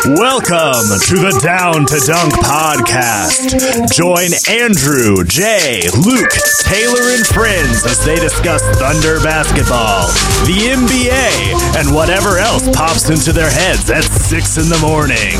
Welcome to the Down to Dunk podcast. Join Andrew, Jay, Luke, Taylor, and friends as they discuss Thunder basketball, the NBA, and whatever else pops into their heads at 6 in the morning.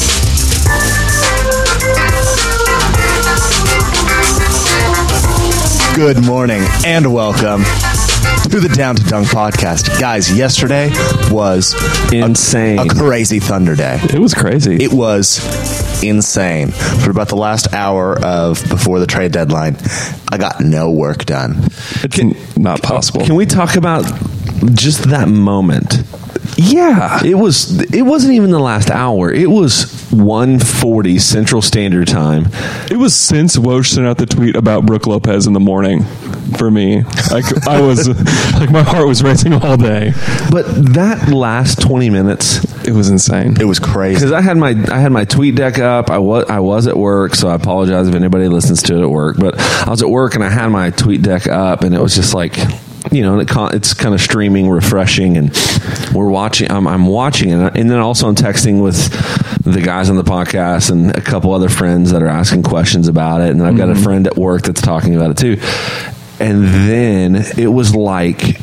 Good morning and welcome to the Down to Dunk podcast. Guys, yesterday was insane. A crazy Thunder day. It was crazy. It was insane. For about the last hour of before the trade deadline, I got no work done. It's not possible. Can we talk about just that moment? Yeah. It wasn't even the last hour. It was 1:40 Central Standard Time. It was since Woj sent out the tweet about Brook Lopez in the morning for me. I was like, my heart was racing all day. But that last 20 minutes, it was insane. It was crazy. Because I had my tweet deck up. I was at work, so I apologize if anybody listens to it at work. But I was at work and I had my tweet deck up, and it was just like, you know, it's kind of streaming, refreshing, and we're watching. I'm watching it, and then also I'm texting with the guys on the podcast and a couple other friends that are asking questions about it, and then I've got a friend at work that's talking about it too. And then it was like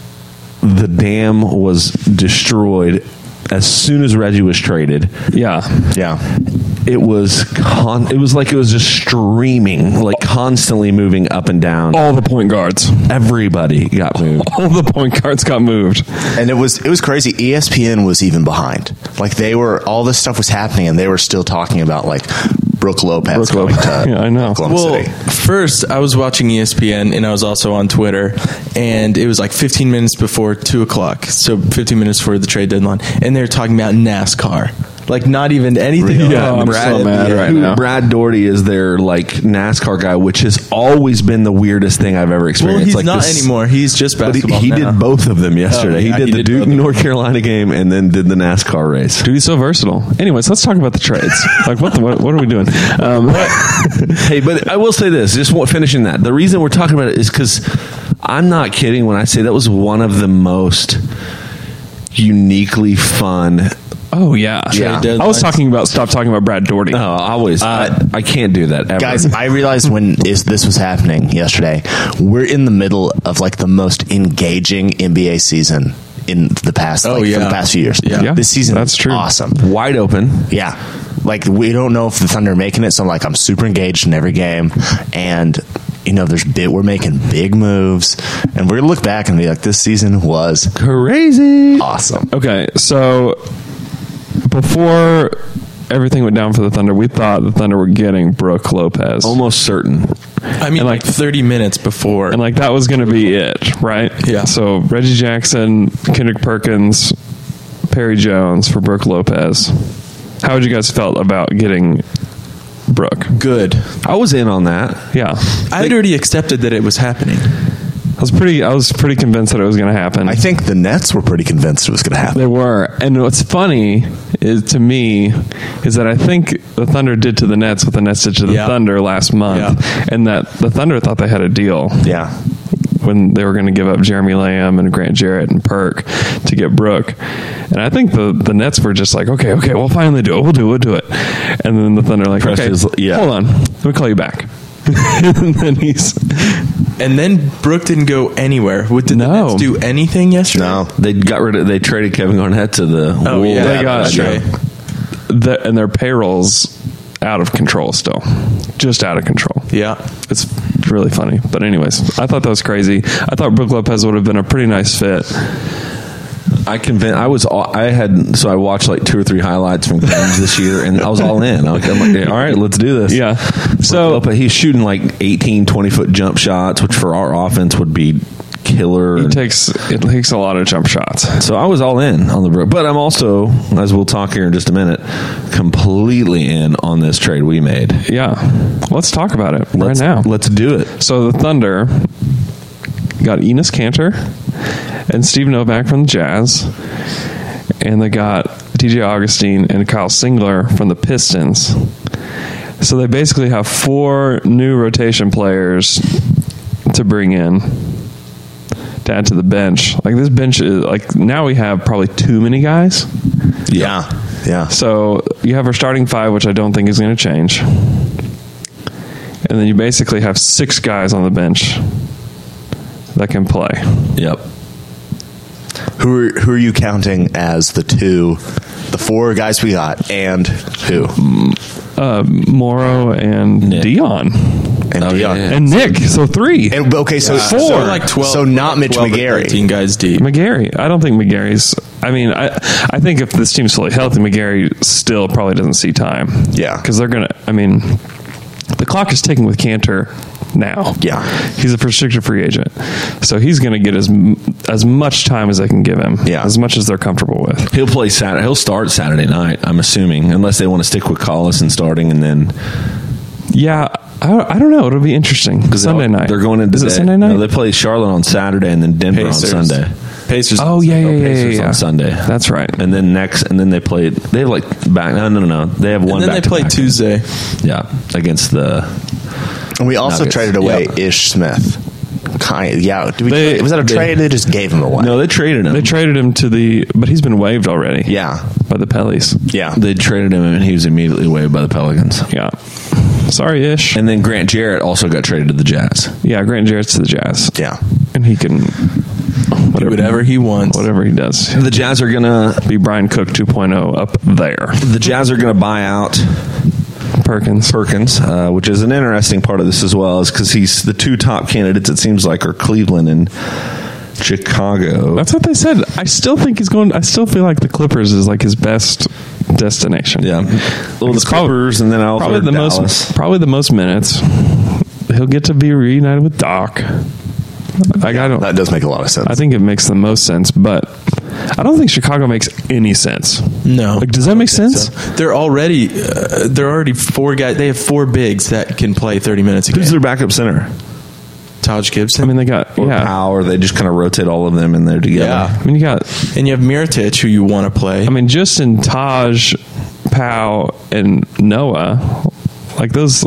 the dam was destroyed as soon as Reggie was traded. Yeah. It was like it was just streaming, like constantly moving up and down. All the point guards. Everybody got moved. All the point guards got moved. And it was crazy. ESPN was even behind. Like all this stuff was happening and they were still talking about like Brook Lopez going to yeah, I know. Oklahoma City. First, I was watching ESPN and I was also on Twitter, and it was like 15 minutes before 2 o'clock, so 15 minutes before the trade deadline, and they were talking about NASCAR. Like, not even anything. Really? Yeah, I'm so mad right now. Brad Daugherty is their like NASCAR guy, which has always been the weirdest thing I've ever experienced. Well, he's not anymore. He's just basketball. But he now. did both of them yesterday. Oh, yeah, he did the Duke North Carolina game and then did the NASCAR race. Dude, he's so versatile. Anyways, let's talk about the trades. Like, what are we doing? Hey, but I will say this, just finishing that. The reason we're talking about it is because I'm not kidding when I say that was one of the most uniquely fun. Oh, yeah. I was talking about, stop talking about Brad Daugherty. No, always. I can't do that ever. Guys, I realized when this was happening yesterday, we're in the middle of like the most engaging NBA season in the past, for the past few years. Yeah. This season, that's true. Awesome. Wide open. Yeah. Like, we don't know if the Thunder are making it, so I'm super engaged in every game. And, you know, we're making big moves. And we're going to look back and be like, this season was crazy. Awesome. Okay, so before everything went down for the Thunder, we thought the Thunder were getting Brook Lopez. Almost certain. I mean, like 30 minutes before. And like that was going to be it, right? Yeah. So Reggie Jackson, Kendrick Perkins, Perry Jones for Brook Lopez. How would you guys felt about getting Brook? Good. I was in on that. Yeah. I had already accepted that it was happening. I was pretty convinced that it was going to happen. I think the Nets were pretty convinced it was going to happen. They were. And what's funny is that I think the Thunder did to the Nets what the Nets did to the Thunder last month. Yeah. And that the Thunder thought they had a deal. Yeah. When they were going to give up Jeremy Lamb and Grant Jarrett and Perk to get Brook. And I think the Nets were just like, okay, we'll finally do it. We'll do it. And then the Thunder like, hold on. Let me call you back. And then Brook didn't go anywhere. Did the Nets do anything yesterday? No, they traded Kevin Garnett to the Wolves. Yeah, they got and their payroll's out of control still, just out of control. Yeah, it's really funny. But anyways, I thought that was crazy. I thought Brook Lopez would have been a pretty nice fit. I watched like 2 or 3 highlights from games this year, and I was all in. I'm like, all right, let's do this. Yeah. So, but he's shooting like 18, 20-foot jump shots, which for our offense would be killer. It takes a lot of jump shots. So I was all in on the Brook, but I'm also, as we'll talk here in just a minute, completely in on this trade we made. Yeah. Let's talk about it right now. Let's do it. So the Thunder got Enes Kanter and Steve Novak from the Jazz, and they got DJ Augustine and Kyle Singler from the Pistons. So they basically have 4 new rotation players to bring in to add to the bench. Like, this bench is like, now we have probably too many guys. Yeah. Yeah. So you have our starting five, which I don't think is going to change. And then you basically have 6 guys on the bench that can play. Yep. Who are you counting as the 4 guys we got, and who? Morrow and Nick. Dion. And Dion. yeah. And Nick. So 3. And, okay, so 4. So like 12. So not Mitch 12 or McGarry. 13 guys deep. McGarry. I don't think McGarry's. I mean, I think if this team's fully healthy, McGarry still probably doesn't see time. Yeah. Because they're going to, I mean, the clock is ticking with Cantor now. Yeah. He's a restricted free agent. So he's going to get as much time as they can give him. Yeah. As much as they're comfortable with. He'll play Saturday. He'll start Saturday night, I'm assuming, unless they want to stick with Collison starting and then. Yeah. I don't know. It'll be interesting. Sunday night. They're going into. Is it Sunday night? No, they play Charlotte on Saturday and then Denver Pacers. on Sunday. Pacers. Oh, yeah. Pacers on Sunday. That's right. And then they have like back. No. They have one. And then they play back-to-back. Tuesday. Yeah, against the. And we also Nuggets. traded away Yep. Ish Smith. Yeah. They- was that a trade? They just gave him away. No, they traded him. They traded him but he's been waived already. Yeah. By the Pellies. Yeah. They traded him and he was immediately waived by the Pelicans. Yeah. Sorry, Ish. And then Grant Jarrett also got traded to the Jazz. Yeah, Grant Jarrett's to the Jazz. Yeah. And he can Do whatever he wants. whatever he does. The Jazz are gonna Be Brian Cook 2.0 up there. buy out Perkins. Perkins, which is an interesting part of this as well, is because he's the 2 top candidates. It seems like are Cleveland and Chicago. That's what they said. I still think he's going. I still feel like the Clippers is like his best destination. Yeah, well, the It's probably- Clippers, and then I also Probably heard the Dallas. probably the most minutes. He'll get to be reunited with Doc. Like I don't. That does make a lot of sense. I think it makes the most sense, but I don't think Chicago makes any sense. No. Like, does that make sense? So they're already 4 guys. They have 4 bigs that can play 30 minutes a game. Who's their backup center? Taj Gibson. I mean, they got Or Powell, or they just kind of rotate all of them in there together. Yeah. I mean, you got. And you have Mirotic, who you want to play. I mean, just in Taj, Powell, and Noah, like those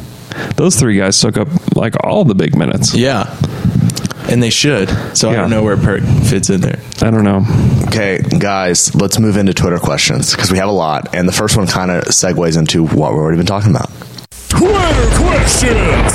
3 guys took up like all the big minutes. yeah. And they should. So I Yeah. don't know where Perk fits in there. I don't know. Okay, guys, let's move into Twitter questions because we have a lot. And the first one kind of segues into what we've already been talking about. Twitter questions.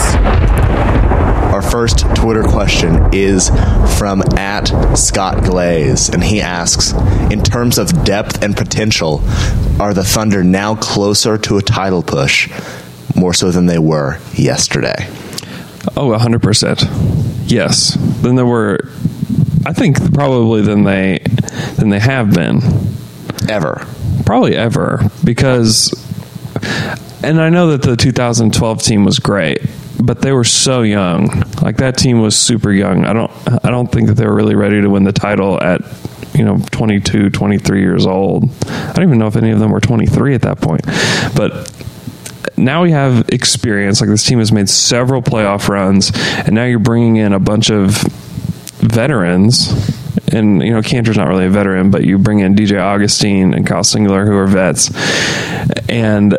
Our first Twitter question is from @ScottGlaze, and he asks, in terms of depth and potential, are the Thunder now closer to a title push, more so than they were yesterday? Oh, 100%. Yes. Then there were, I think, probably than they have been. Ever. Probably ever, because, and I know that the 2012 team was great, but they were so young. Like that team was super young. I don't think that they were really ready to win the title at 22, 23 years old. I don't even know if any of them were 23 at that point. But now we have experience. Like this team has made several playoff runs, and now you're bringing in a bunch of veterans. And Cantor's not really a veteran, but you bring in DJ Augustine and Kyle Singler, who are vets, and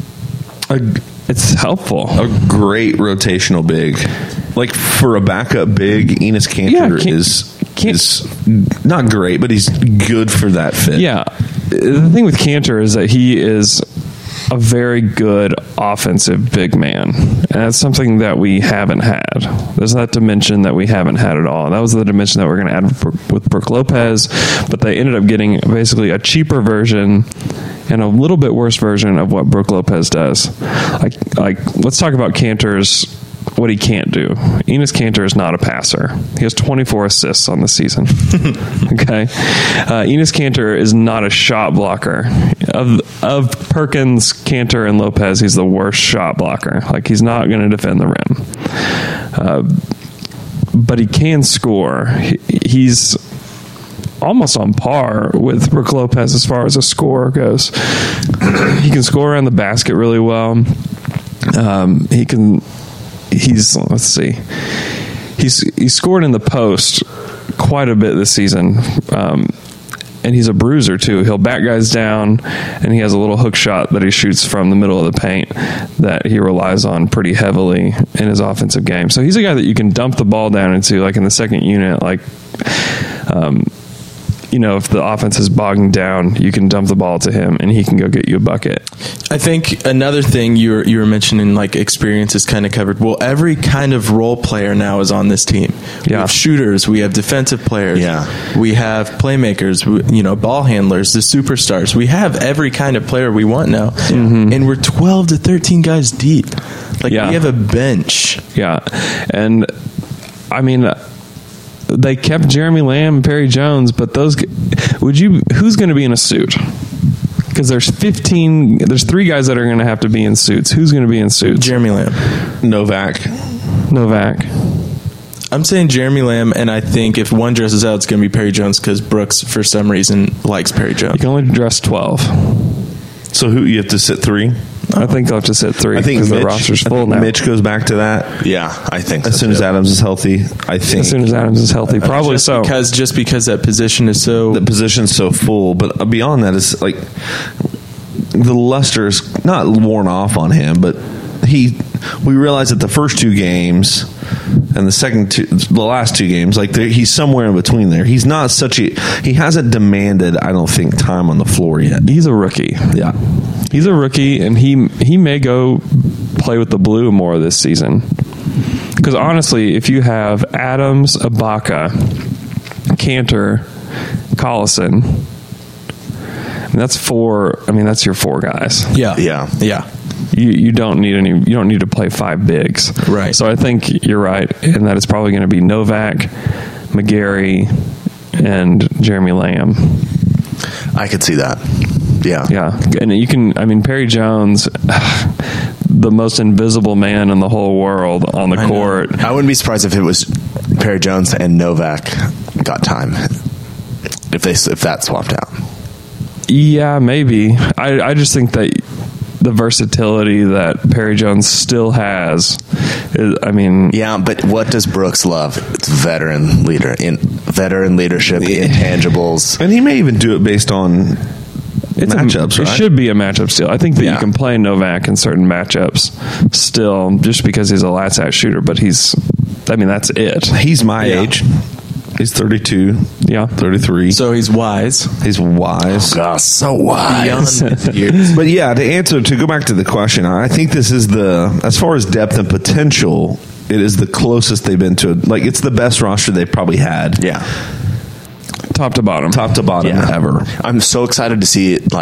it's helpful. A great rotational big. Like for a backup big, Enes Kanter is not great, but he's good for that fit. Yeah. The thing with Cantor is that he is a very good offensive big man. And that's something that we haven't had. There's that dimension that we haven't had at all. And that was the dimension that we're going to add with Brook Lopez, but they ended up getting basically a cheaper version and a little bit worse version of what Brook Lopez does. Like let's talk about Cantor's what he can't do. Enes Kanter is not a passer. He has 24 assists on the season. Okay, Enes Kanter is not a shot blocker. Of Perkins, Kanter, and Lopez, he's the worst shot blocker. Like he's not going to defend the rim, but he can score. He's almost on par with Brook Lopez as far as a scorer goes. He can score around the basket really well. Let's see. He's scored in the post quite a bit this season. And he's a bruiser too. He'll back guys down, and he has a little hook shot that he shoots from the middle of the paint that he relies on pretty heavily in his offensive game. So he's a guy that you can dump the ball down into, like in the second unit, like if the offense is bogging down, you can dump the ball to him and he can go get you a bucket. I think another thing you were mentioning, like experience, is kind of covered. Well, every kind of role player now is on this team. We Yeah. have shooters, we have defensive players, Yeah. we have playmakers, ball handlers, the superstars. We have every kind of player we want now, and we're 12 to 13 guys deep. Like Yeah. we have a bench. Yeah. And I mean, they kept Jeremy Lamb and Perry Jones, but who's going to be in a suit? Because there's 3 guys that are going to have to be in suits. Who's going to be in suits? Jeremy Lamb. Novak. I'm saying Jeremy Lamb, and I think if one dresses out, it's going to be Perry Jones because Brooks, for some reason, likes Perry Jones. You can only dress 12. So who you have to sit 3? I think they'll have to sit 3 I think because the Mitch, roster's I full think now. Mitch goes back to that Yeah, I think as so, soon as too. Adams is healthy. I think As soon as Adams is healthy, probably so. Just because that position is so. the position's so full. But beyond that, is like the luster is not worn off on him, but we realized that the first 2 games and the last 2 games, like he's somewhere in between there. He's not he hasn't demanded, I don't think, time on the floor yet. He's a rookie. Yeah. He's a rookie, and he may go play with the blue more this season. Because honestly, if you have Adams, Ibaka, Cantor, Collison, that's 4. I mean, that's your 4 guys. Yeah. You don't need You don't need to play 5 bigs. Right. So I think you're right, in that it's probably going to be Novak, McGarry, and Jeremy Lamb. I could see that. Yeah. Yeah, and you can. I mean, Perry Jones, the most invisible man in the whole world on the court. I wouldn't be surprised if it was Perry Jones and Novak got time. If that swapped out. Yeah, maybe. I just think that the versatility that Perry Jones still has is, I mean, Yeah, but what does Brooks love? It's veteran leadership, intangibles. And he may even do it based on matchups, It right? should be a matchup still. I think that you Yeah. can play Novak in certain matchups still, just because he's a lights out shooter. But that's it. He's my age. He's 32. Yeah. 33. So he's wise. He's wise. Gosh, so wise. But yeah, to go back to the question, I think this is as far as depth and potential, it is the closest they've been to like it's the best roster they've probably had. Yeah. Top to bottom. Yeah. Ever. I'm so excited to see it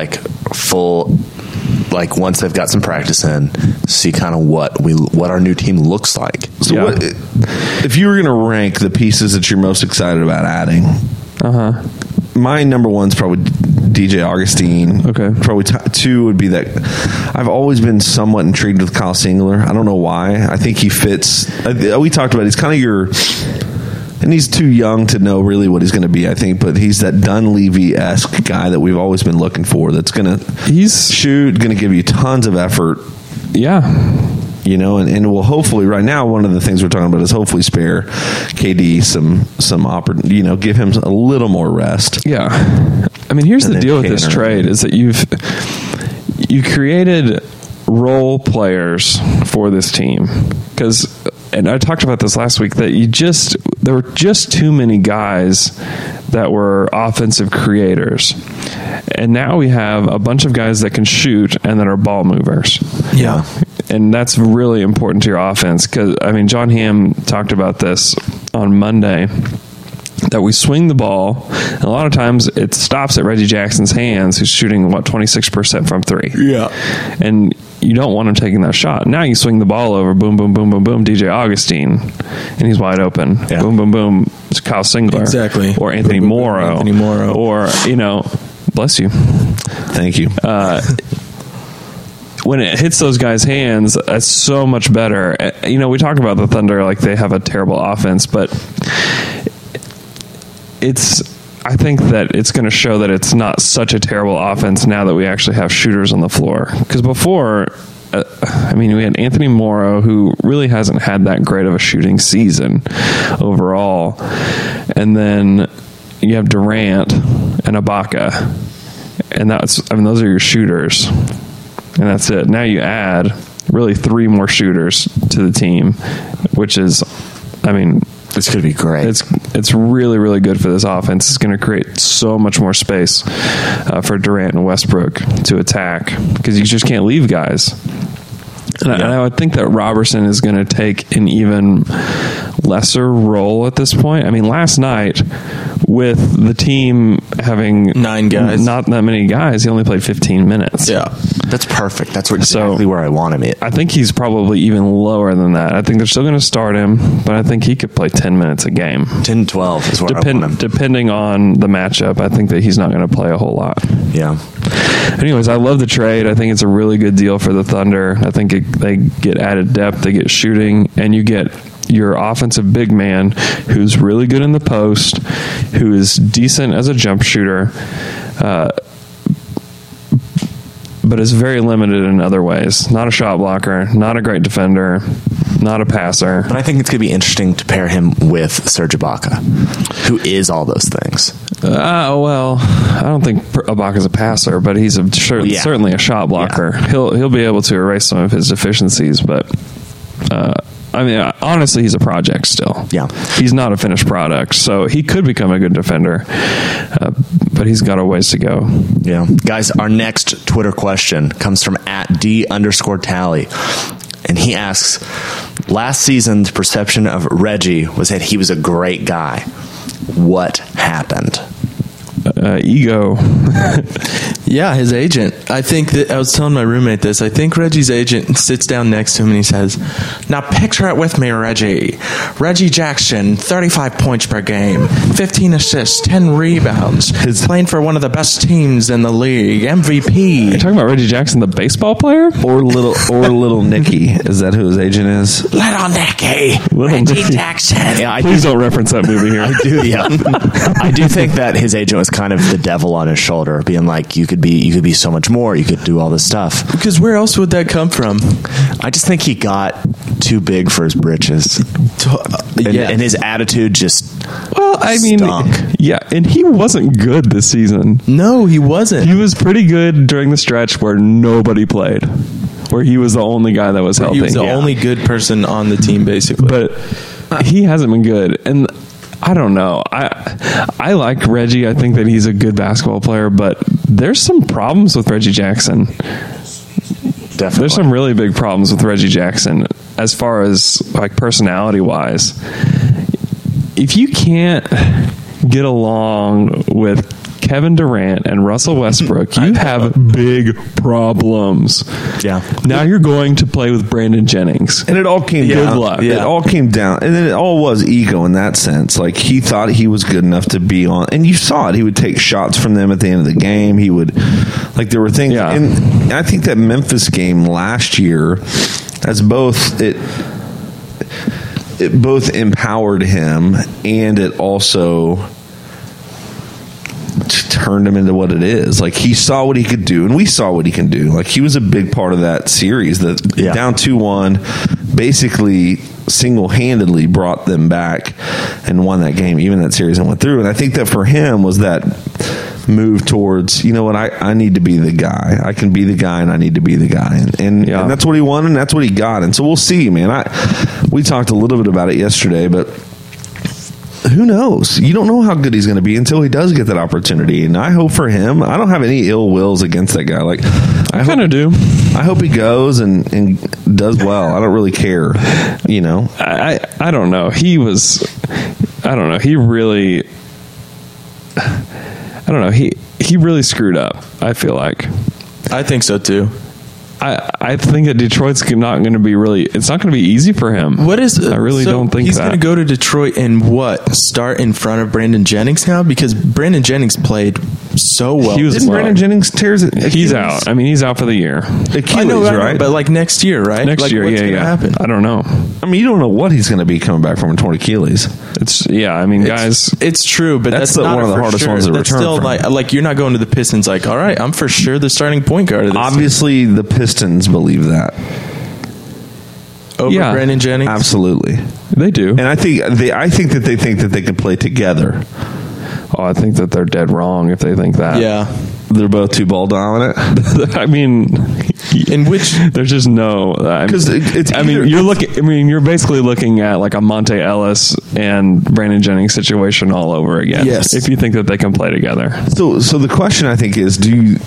once they've got some practice in, see kind of what our new team looks like. So Yeah. if you were going to rank the pieces that you're most excited about adding, my number one's probably DJ Augustine. Okay. Probably 2 would be that. I've always been somewhat intrigued with Kyle Singler. I don't know why. I think he fits. We talked about it. He's kind of your. And he's too young to know really what he's going to be, I think. But he's that Dunleavy-esque guy that we've always been looking for. That's going to shoot, going to give you tons of effort. Yeah. And will hopefully right now one of the things we're talking about is hopefully spare KD some opportunity. Give him a little more rest. Yeah. I mean, here's And the then deal with this Cantor. trade is that you created role players for this team and I talked about this last week, that there were just too many guys that were offensive creators. And now we have a bunch of guys that can shoot and that are ball movers. Yeah. And that's really important to your offense because, I mean, John Hamm talked about this on Monday, that we swing the ball, and a lot of times it stops at Reggie Jackson's hands, who's shooting, 26% from 3. Yeah. And you don't want him taking that shot. Now you swing the ball over, boom, boom, boom, boom, boom, DJ Augustine, and he's wide open. Yeah. Boom, boom, boom, it's Kyle Singler. Exactly. Or Anthony Boom, boom, boom, Morrow. Anthony Morrow. Or, bless you. Thank you. When it hits those guys' hands, it's so much better. We talk about the Thunder like they have a terrible offense, but I think that it's going to show that it's not such a terrible offense now that we actually have shooters on the floor. Because before, we had Anthony Morrow, who really hasn't had that great of a shooting season overall. And then you have Durant and Ibaka. And those are your shooters. And that's it. Now you add really 3 more shooters to the team, which is, This could be great. it's really, really good for this offense. It's going to create so much more space for Durant and Westbrook to attack because you just can't leave guys. And I would think that Robertson is going to take an even lesser role at this point. I mean, last night, with the team having 9 guys, not that many guys, he only played 15 minutes. Yeah, that's perfect. That's exactly where I want him. I think he's probably even lower than that. I think they're still going to start him, but I think he could play 10 minutes a game. 10, 12 is where I want him. Depending on the matchup, I think that he's not going to play a whole lot. Yeah. Anyways, I love the trade. I think it's a really good deal for the Thunder. I think they get added depth, they get shooting, and you get your offensive big man who's really good in the post, who is decent as a jump shooter, but is very limited in other ways. Not a shot blocker, not a great defender, not a passer. But I think it's going to be interesting to pair him with Serge Ibaka, who is all those things. Well, I don't think Ibaka's a passer, but he's certainly a shot blocker. Yeah. He'll be able to erase some of his deficiencies, but I mean, honestly, he's a project still. Yeah, he's not a finished product, so he could become a good defender, but he's got a ways to go. Yeah, guys, our next Twitter question comes from @D_tally, and he asks, last season's perception of Reggie was that he was a great guy. What happened? Ego. Yeah, his agent. I think that I was telling my roommate this. I think Reggie's agent sits down next to him and he says, "Now picture it with me, Reggie. Reggie Jackson, 35 points per game, 15 assists, 10 rebounds. He's playing for one of the best teams in the league. MVP." Are you talking about Reggie Jackson, the baseball player, or little Nicky? Is that who his agent is? Little Nicky, Reggie Jackson. Yeah, please don't reference that movie here. I do. Yeah, I do think that his agent was kind of the devil on his shoulder, being like, you could be so much more, you could do all this stuff. Because where else would that come from? I just think he got too big for his britches, and his attitude just stunk. Yeah, and he wasn't good this season. No, he wasn't. He was pretty good during the stretch where nobody played, where he was the only guy that was healthy. He was the only good person on the team, basically. But he hasn't been good, and I don't know. I like Reggie. I think that he's a good basketball player, but there's some problems with Reggie Jackson. Definitely. There's some really big problems with Reggie Jackson as far as like personality wise. If you can't get along with Kevin Durant and Russell Westbrook, you have big problems. Yeah. Now you're going to play with Brandon Jennings. And it all came down. Good luck. Yeah. It all came down. And then it all was ego in that sense. Like, he thought he was good enough to be on. And you saw it. He would take shots from them at the end of the game. He would, like, there were things. Yeah. And I think that Memphis game last year, as both, it both empowered him and it also turned him into what it is. Like, he saw what he could do, and we saw what he can do. Like, he was a big part of that series. Down 2-1, basically single-handedly brought them back and won that game, even that series and went through. And I think that for him was that move towards, you know what, I need to be the guy. I can be the guy, and I need to be the guy. And that's what he wanted, and that's what he got. And so we'll see, man. We talked a little bit about it yesterday, but who knows? You don't know how good he's going to be until he does get that opportunity. And I hope for him, I don't have any ill wills against that guy. Like, I kind of do. I hope he goes and does well. I don't really care, you know. I don't know. He really, I don't know. He really screwed up, I feel like. I think so too. I think that Detroit's not going to be it's not going to be easy for him. What is? I really don't think he's going to go to Detroit and start in front of Brandon Jennings now, because Brandon Jennings played so well. Didn't Brandon Jennings tears it? He's out. I mean, he's out for the year. Achilles, I know, right? But like next year, right? Next year, what's yeah. Happen? I don't know. I mean, you don't know what he's going to be coming back from a torn Achilles. I mean, guys, it's true, but that's not one of the hardest ones to return still from. Like you're not going to the Pistons like, all right, I'm for sure the starting point guard of this Obviously, the Pistons believe that over Brandon Jennings. Absolutely, they do. And I think that they think that they can play together. Oh, I think that they're dead wrong if they think that. Yeah. They're both too ball dominant. I mean, In which There's just no. Because it's either- you're basically looking at like a Monte Ellis and Brandon Jennings situation all over again. Yes. If you think that they can play together. So the question I think is,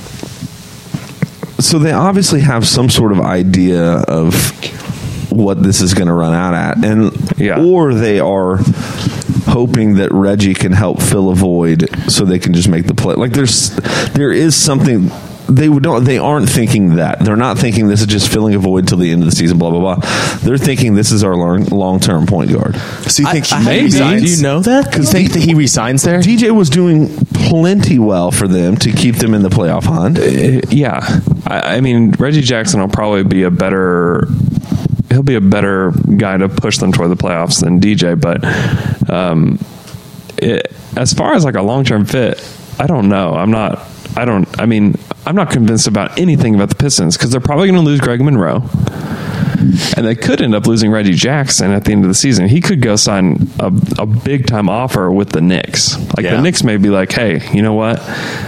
so they obviously have some sort of idea of what this is going to run out at, or they are hoping that Reggie can help fill a void so they can just make the play. Like there is something. They aren't thinking that. They're not thinking this is just filling a void till the end of the season, blah, blah, blah. They're thinking this is our long-term point guard. So you think he maybe. resigns? Do you know that? You think that he resigns there? DJ was doing plenty well for them to keep them in the playoff hunt. Yeah. I mean, Reggie Jackson will probably be a better guy to push them toward the playoffs than DJ, but as far as like a long-term fit, I don't know. I'm not convinced about anything about the Pistons because they're probably going to lose Greg Monroe, and they could end up losing Reggie Jackson at the end of the season. He could go sign a big time offer with the Knicks. The Knicks may be like, hey, you know what?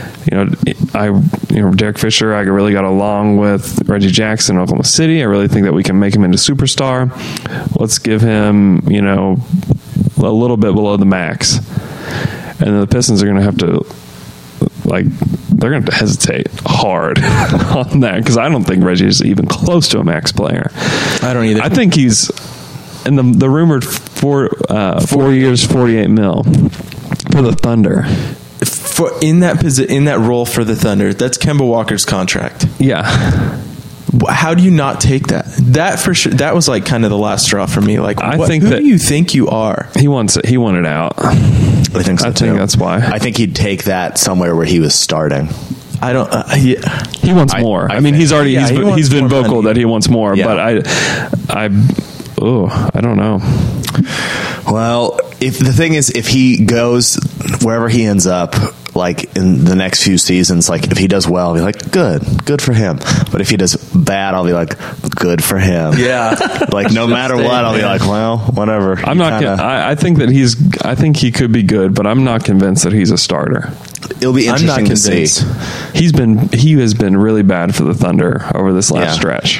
Derek Fisher, I really got along with Reggie Jackson in Oklahoma City. I really think that we can make him into superstar. Let's give him, a little bit below the max. And then the Pistons are going to have to, they're going to have to hesitate hard on that because I don't think Reggie is even close to a max player. I don't either. I think he's in the rumored 4 years, $48 million for the Thunder. In that role for the Thunder, that's Kemba Walker's contract. Yeah. How do you not take that? That for sure. That was like kind of the last straw for me. Like, who do you think you are? He wants it. He wanted out. I think so too. think that's why. I think he'd take that somewhere where he was starting. He wants more. I mean, he's already he's been vocal that he wants more, but I don't know. Well, if he goes wherever he ends up, like in the next few seasons, like if he does well, I'll be like, good for him. But if he does bad, I'll be like, good for him. Yeah. Like no matter what, I'll be like, well, whatever. I'm not. I think that I think he could be good, but I'm not convinced that he's a starter. It'll be interesting to see. He has been really bad for the Thunder over this last stretch.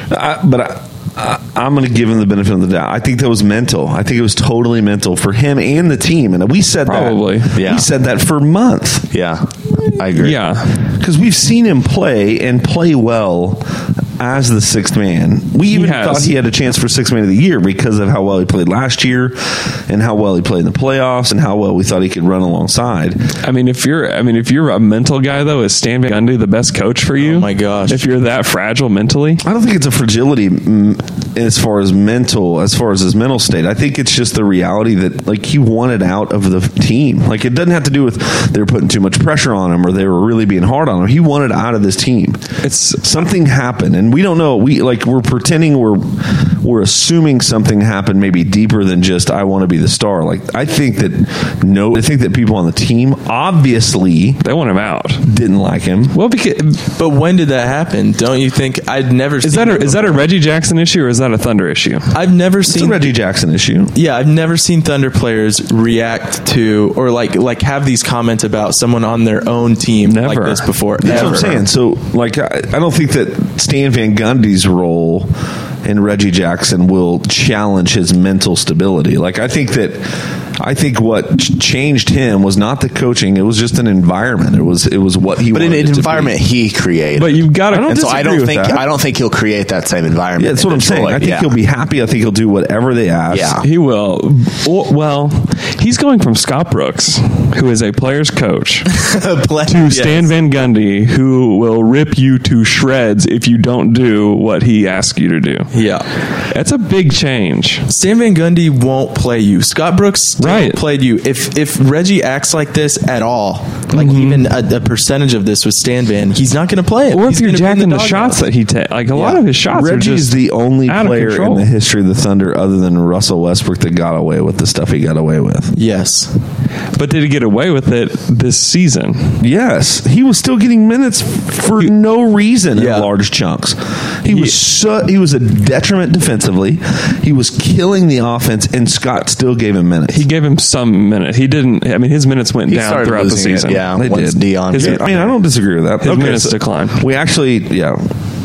I'm going to give him the benefit of the doubt. I think that was mental. I think it was totally mental for him and the team. And we said probably. that. Yeah. We said that for months. Yeah, I agree. Yeah. Because we've seen him play well as the sixth man. We even thought he had a chance for sixth man of the year because of how well he played last year and how well he played in the playoffs and how well we thought he could run alongside. I mean, if you're a mental guy though, is Stan Van Gundy the best coach for you? Oh my gosh. If you're that fragile mentally? I don't think it's a fragility as far as his mental state. I think it's just the reality that like he wanted out of the team. Like it doesn't have to do with they were putting too much pressure on him or they were really being hard on him. He wanted out of this team. It's something happened and we don't know. We're pretending we're assuming something happened maybe deeper than just I want to be the star. Like I think that people on the team obviously they want him out. Didn't like him. Well, but when did that happen? Don't you think I'd never is that a Reggie Jackson issue or is that a Thunder issue? I've never seen a Reggie Jackson issue. Yeah, I've never seen Thunder players react to or like have these comments about someone on their own team like this before. That's what I'm saying. So like I don't think that Stan Van Gundy's role in Reggie Jackson will challenge his mental stability. Like I think what changed him was not the coaching; it was just an environment. It was what he. But in an environment he created. But you've got to. I don't think he'll create that same environment. Yeah, that's what I'm saying. I think he'll be happy. I think he'll do whatever they ask. Yeah, he will. Well, he's going from Scott Brooks, who is a player's coach, to Stan Van Gundy, who will rip you to shreds if you don't do what he asks you to do. Yeah, that's a big change. Stan Van Gundy won't play you. Scott Brooks played you. If Reggie acts like this at all, like even a percentage of this with Stan Van, he's not going to play it. Or if you're jacking the shots that he takes, like a lot of his shots Reggie's are just the only player in the history of the Thunder other than Russell Westbrook that got away with the stuff he got away with. Yes. But did he get away with it this season? Yes. He was still getting minutes for no reason in large chunks. He was a detriment defensively. He was killing the offense, and Scott still gave him minutes. He gave him some minutes. He didn't. I mean, his minutes went down throughout the season. Yeah, they did. Dion. I don't disagree with that. His minutes declined. We actually,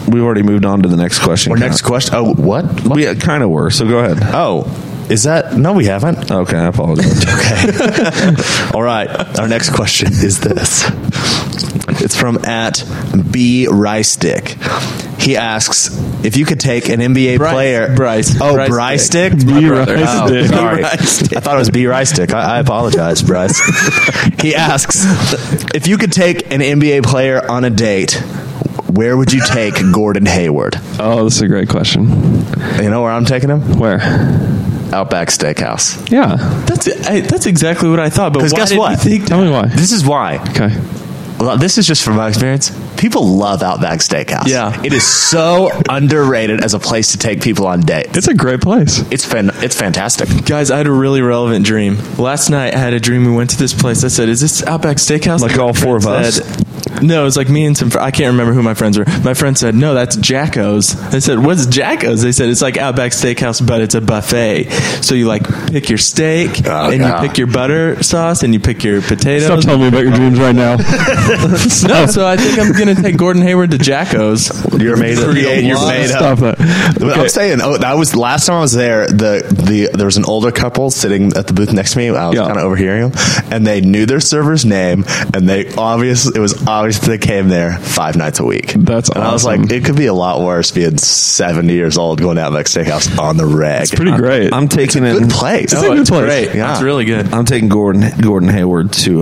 We've already moved on to the next question. Or next question. Oh, what? We kind of were. So go ahead. Oh, is that? No, we haven't. Okay, I apologize. Okay. All right. Our next question is this. It's from @B Rice Dick. He asks if you could take an NBA player. Bryce. Oh, Bryce Bryce Dick. Dick. B. Oh, Rice Dick. sorry. Rice Dick. I thought it was B Rice Dick. I apologize, Bryce. He asks if you could take an NBA player on a date, where would you take Gordon Hayward? Oh, this is a great question. You know where I'm taking him? Where? Outback Steakhouse. Yeah. That's exactly what I thought. But 'Cause why guess did what? you think Tell me why. This is why. Okay. Well, this is just from my experience. People love Outback Steakhouse. Yeah. It is so underrated as a place to take people on dates. It's a great place. It's fantastic. Guys, I had a really relevant dream. Last night, I had a dream. We went to this place. I said, "Is this Outback Steakhouse?" Like My all four of friend us? said- No, it was like me and some. I can't remember who my friends were. My friend said, "No, that's Jacko's." I said, "What's Jacko's?" They said, "It's like Outback Steakhouse, but it's a buffet. So you like pick your steak, Oh, and yeah. you pick your butter sauce, and you pick your potatoes." Stop telling me about your dreams right now. No, so I think I'm gonna take Gordon Hayward to Jacko's. You're made up. You're made up. Stop that. But I'm saying, that was last time I was there. There was an older couple sitting at the booth next to me. I was Yeah. kind of overhearing them, and they knew their server's name, and it was obvious that they came there 5 nights a week. That's and I was awesome. like, it could be a lot worse being 70 years old going to Outback Steakhouse on the reg. It's pretty great. I'm taking it. Good place. It's a good place. Great. Yeah. It's really good. I'm taking Gordon Hayward to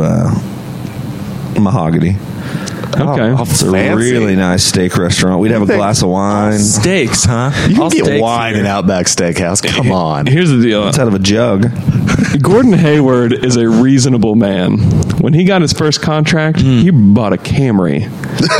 Mahogany. Okay. It's a fancy. really nice steak restaurant. We'd have a think- glass of wine. Steaks, huh? You can All get steaks wine here. in Outback Steakhouse. Come on. Here's the deal. It's out of a jug. Gordon Hayward is a reasonable man. When he got his first contract, he bought a Camry.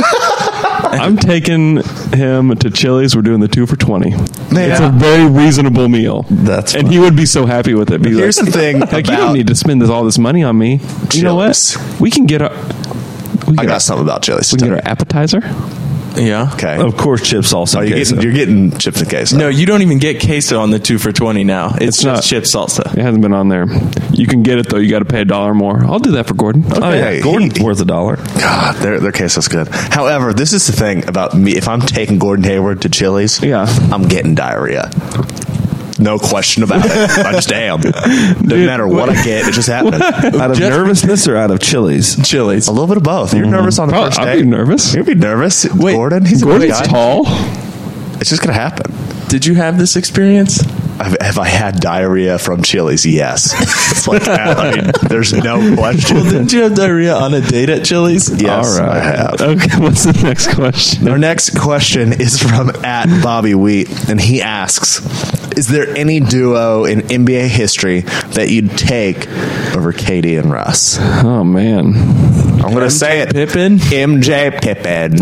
I'm taking him to Chili's. We're doing the 2 for $20. Man. It's a very reasonable meal. That's and fun. he would be so happy with it. Be Here's like, the thing like you about- don't need to spend all this money on me. You know what? Chili's. We can get a. I got something about Chili's. We can get our appetizer. Yeah. Okay. Of course, chips salsa. Oh, you're getting chips and queso. No, you don't even get queso on the 2 for $20 now. It's not- just chip salsa. It hasn't been on there. You can get it though. You got to pay $1 more. I'll do that for Gordon. Oh yeah, Okay. Gordon's worth $1. God, their queso's good. However, this is the thing about me. If I'm taking Gordon Hayward to Chili's, Yeah. I'm getting diarrhea. No question about it. I just am. Doesn't matter what I get, it just happened. Out of nervousness or out of Chili's? Chili's. A little bit of both. You're nervous on the first I'd day. be nervous. You'd be nervous. Wait, Gordon, he's a good Gordon's guy. tall. It's just gonna happen. Did you have this experience? Have I had diarrhea from Chili's? Yes. It's like, I mean, there's no question. Well, didn't you have diarrhea on a date at Chili's? Yes, All right. I have. Okay. What's the next question? Our next question is from @Bobby Wheat, and he asks, is there any duo in NBA history that you'd take over Katie and Russ? Oh man. I'm going to say it. Pippen? MJ Pippen.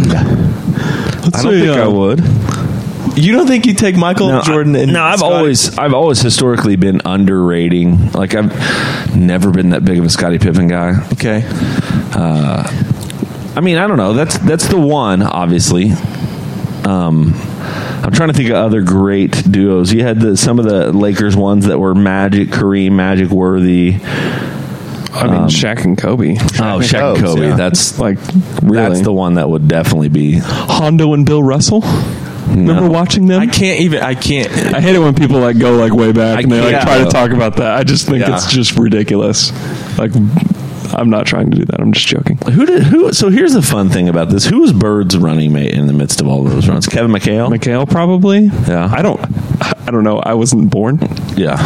I don't think I would. You don't think you'd take Michael Jordan and I've Scottie? always historically been underrating. Like I've never been that big of a Scottie Pippen guy. Okay. I mean, I don't know. That's the one, obviously. I'm trying to think of other great duos. You had some of the Lakers ones that were Magic, Kareem, Magic Worthy. I mean, Shaq and Kobe. Shaq and Kobe. yeah. That's Like, really? That's the one that would definitely be. Hondo and Bill Russell. Remember watching them? I can't. I hate it when people like go like way back and they like can't. try to talk about that. I just think Yeah. it's just ridiculous. Like, I'm not trying to do that. I'm just joking. Who? So here's the fun thing about this. Who was Bird's running mate in the midst of all those runs? Kevin McHale? McHale probably. Yeah. I don't know. I wasn't born. Yeah.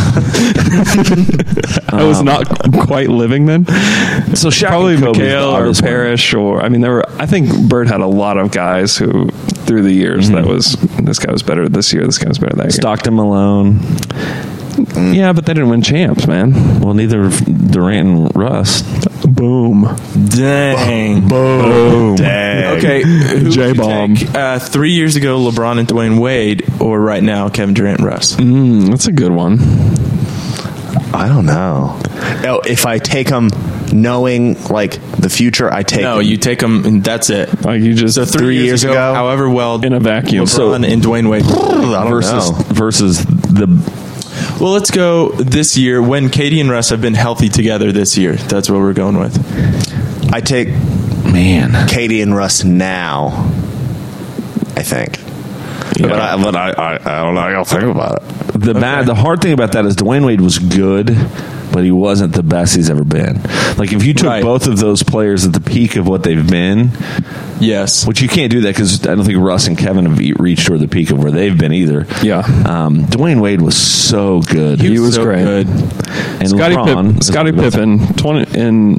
I was not quite living then. So Shaq Probably and Kobe's the McHale or obvious one. Parrish, or I mean, I think Bird had a lot of guys who, through the years, this guy was better this year. This guy was better that year. Stockton Malone. Yeah, but they didn't win champs, man. Well, neither Durant and Russ. Boom. Dang. Boom. Dang. Okay. who would you J-bomb. take? 3 years ago, LeBron and Dwayne Wade, or right now, Kevin Durant and Russ? That's a good one. I don't know. Oh, if I take them knowing like the future, I take No, them. you take them, and that's it. Like you just So 3 years ago, however well, in a vacuum. LeBron and Dwayne Wade. I don't know. versus the. Well, let's go this year when Katie and Russ have been healthy together this year. That's what we're going with. I take Man. Katie and Russ now. I think. But I don't know. I gotta think about it. The hard thing about that is Dwayne Wade was good, but he wasn't the best he's ever been. Like if you took both of those players at the peak of what they've been, yes, which you can't do that because I don't think Russ and Kevin have reached toward the peak of where they've been either. Yeah, Dwayne Wade was so good. He was so great. And Scottie Pippen, in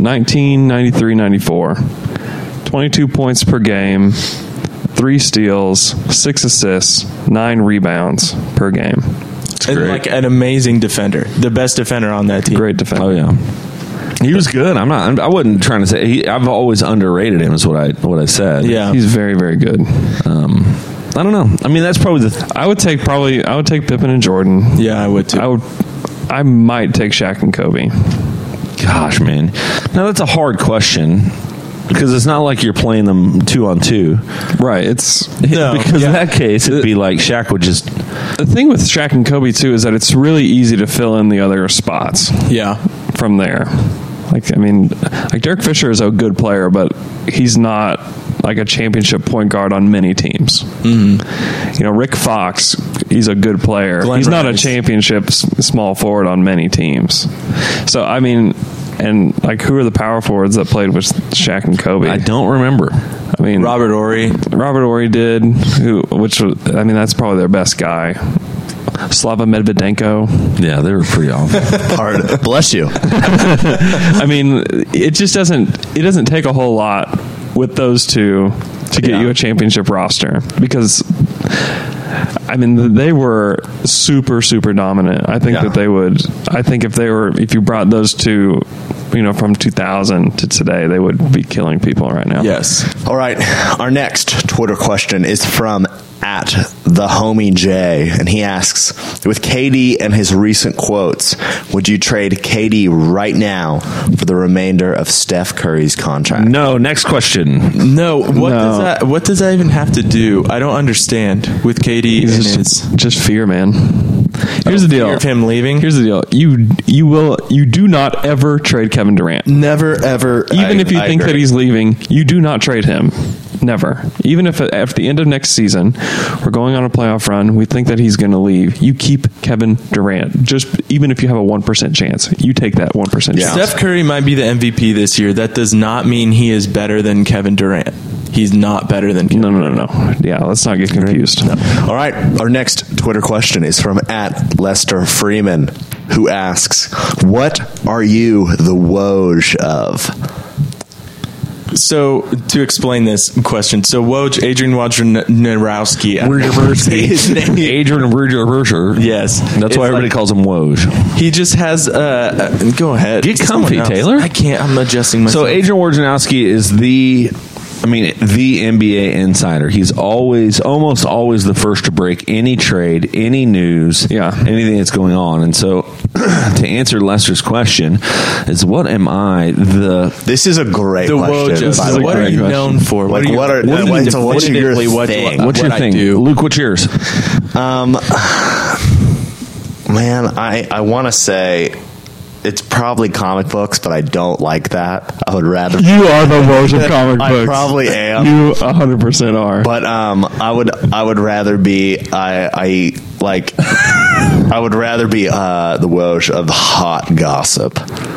1993-94, 22 points per game, 3 steals, 6 assists, 9 rebounds per game. And like an amazing defender, the best defender on that team. Great defender. Oh yeah, he was good. I wasn't trying to say. I've always underrated him. Is what I said. Yeah, he's very, very good. I don't know. I mean, that's probably I would take Pippen and Jordan. Yeah, I would too. I might take Shaq and Kobe. Gosh, man. Now that's a hard question. Because it's not like you're playing them 2-on-2. Right. Because in that case, it'd be like Shaq would just... The thing with Shaq and Kobe, too, is that it's really easy to fill in the other spots. Yeah. From there. Like Derek Fisher is a good player, but he's not like a championship point guard on many teams. Mm-hmm. Rick Fox, he's a good player. He's not a championship small forward on many teams. So, I mean... And who are the power forwards that played with Shaq and Kobe? I don't remember. I mean, Robert Horry did. That's probably their best guy. Slava Medvedenko. Yeah, they were pretty awful. Hard. Bless you. I mean, it just doesn't take a whole lot with those two to get you a championship roster because. I mean, they were super, super dominant. I think that they would. I think if you brought those two, from 2000 to today, they would be killing people right now. Yes. All right. Our next Twitter question is from @thehomie and he asks, with KD and his recent quotes, would you trade KD right now for the remainder of Steph Curry's contract? No. Next question. No. What does that even have to do? I don't understand with KD and his just fear, man. Here's the deal. Fear of him leaving. Here's the deal. You do not ever trade Kevin Durant. Never ever. Even if you think that he's leaving, you do not trade him. Never. Even if at the end of next season we're going on a playoff run, we think that he's going to leave, you keep Kevin Durant. Just even if you have a 1% chance, you take that 1% chance. Steph Curry might be the MVP this year. That does not mean he is better than Kevin Durant. He's not better than Kevin Durant. No. Yeah, let's not get confused. No. All right. Our next Twitter question is from @Lester Freeman, who asks, what are you the Woj of? So, to explain this question, Woj, Adrian Wojnarowski. Adrian Wojnarowski. Yes. That's why everybody calls him Woj. He just has, go ahead. Get comfy, Taylor. I can't, I'm adjusting myself. So, Adrian Wojnarowski is the NBA insider. He's almost always the first to break any trade, any news, anything that's going on. And so, to answer Lester's question, is what am I the? This is a great question. What are you known for? What's your thing, Luke? What's yours? Man, I want to say. It's probably comic books, but I don't like that. I would rather. You are the Woj of comic books. I probably am. You 100% are. But I would rather be I would rather be the Woj of hot gossip.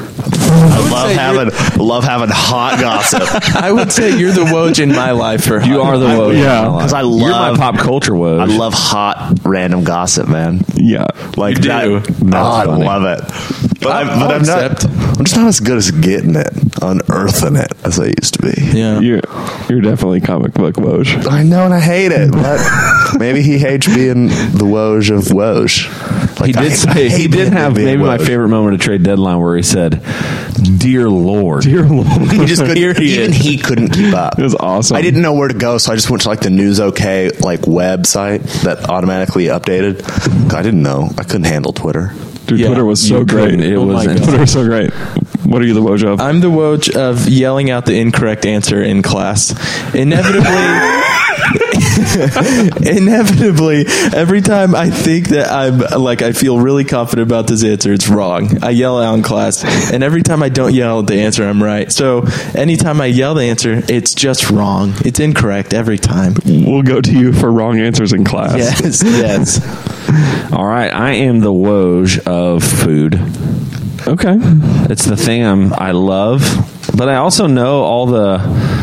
I love having hot gossip. I would say you're the Woj in my life. You are the Woj. Yeah, because you're my pop culture Woj. I love hot random gossip, man. Yeah, like you that. Do. I love it. But I'm just not as good as getting it, unearthing it as I used to be. Yeah, you're definitely comic book Woj. I know, and I hate it. But maybe he hates being the Woj of Woj. Like, he did have maybe my favorite moment of trade deadline where he said, "Dear Lord, dear Lord." He just couldn't. He couldn't keep up. It was awesome. I didn't know where to go, so I just went to the News OK website that automatically updated. I didn't know. I couldn't handle Twitter. Dude, Twitter was so great. Twitter was so great. What are you the Woj of? I'm the Woj of yelling out the incorrect answer in class. Inevitably, Inevitably, every time I think that I feel really confident about this answer, it's wrong. I yell out in class, and every time I don't yell the answer, I'm right. So anytime I yell the answer, it's just wrong. It's incorrect every time. We'll go to you for wrong answers in class. Yes. All right, I am the Woj of food. Okay. It's the thing I love, but I also know all of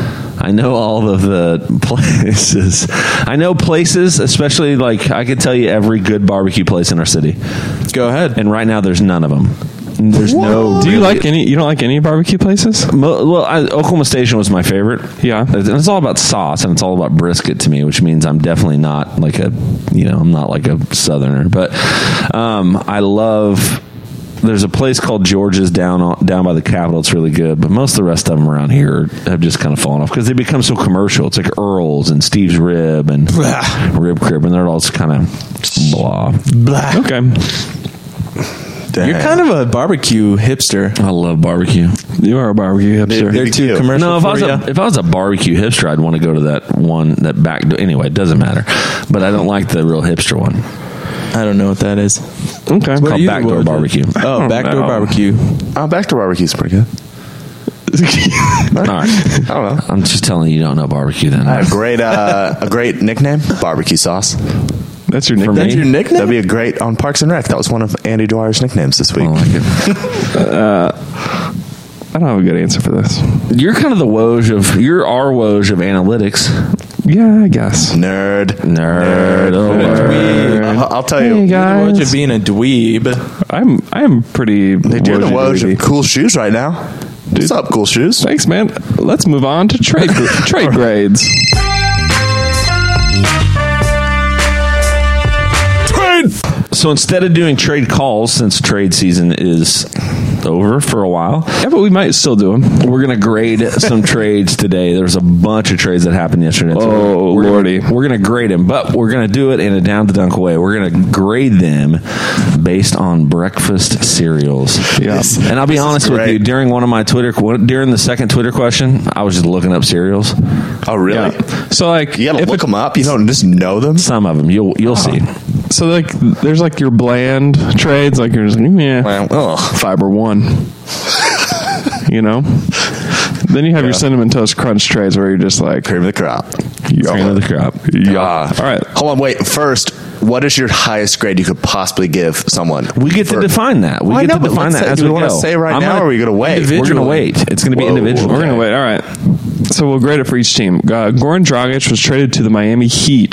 the places. I know places, especially like I could tell you every good barbecue place in our city. Go ahead. And right now there's none of them. There's no. Do you like any? You don't like any barbecue places? Oklahoma Station was my favorite. Yeah, and it's all about sauce and it's all about brisket to me, which means I'm definitely not like I'm not like a Southerner, but I love. There's a place called George's down by the Capitol. It's really good, but most of the rest of them around here have just kind of fallen off because they become so commercial. It's like Earl's and Steve's Rib and Rib Crib, and they're all just kind of blah. Okay. Dang. You're kind of a barbecue hipster. I love barbecue. You are a barbecue hipster. They're too commercial. No, if I was a barbecue hipster, I'd want to go to that back door. Anyway, it doesn't matter. But I don't like the real hipster one. I don't know what that is. Okay. It's called Backdoor Barbecue. Oh, Backdoor Barbecue. Oh, Backdoor Barbecue's pretty good. All right. I don't know. I'm just telling you don't know barbecue then. I have a great nickname, barbecue sauce. That's your nickname? That's your nickname? That'd be a great on Parks and Rec. That was one of Andy Dwyer's nicknames this week. I like it. I don't have a good answer for this. You're kind of the you're our Woj of analytics. Yeah, I guess. Nerd. I'll tell you. Hey, guys. Woj of being a dweeb. I'm pretty. They do the Woj dweeby. of cool shoes right now. What's up, cool shoes? Thanks, man. Let's move on to trade grades. So instead of doing trade calls, since trade season is over for a while, Yeah, but we might still do them. we're going to grade some trades today. There's a bunch of trades that happened yesterday. Oh, lordy. We're going to grade them, but we're going to do it in a down to dunk way. We're going to grade them based on breakfast cereals. Yeah. And I'll be honest with great. you, during the second Twitter question, I was just looking up cereals. Oh, really? Yeah. So like, You gotta look them up. You don't just know them. Some of them you'll see. So like, there's like your bland trades, like you're just like, yeah, Fiber One. You know. Then you have your Cinnamon Toast Crunch trades where you're just like Cream of the crop. Cream of the crop. Yeah. All right. Hold on, wait. First, what is your highest grade you could possibly give someone? We get to define that. We I get know, to but define let's that say- as do we we wanna go. say right now, or are we gonna wait? We're going to wait. It's going to be individual. We're going to wait. All right. So we'll grade it for each team. Goran Dragic was traded to the Miami Heat,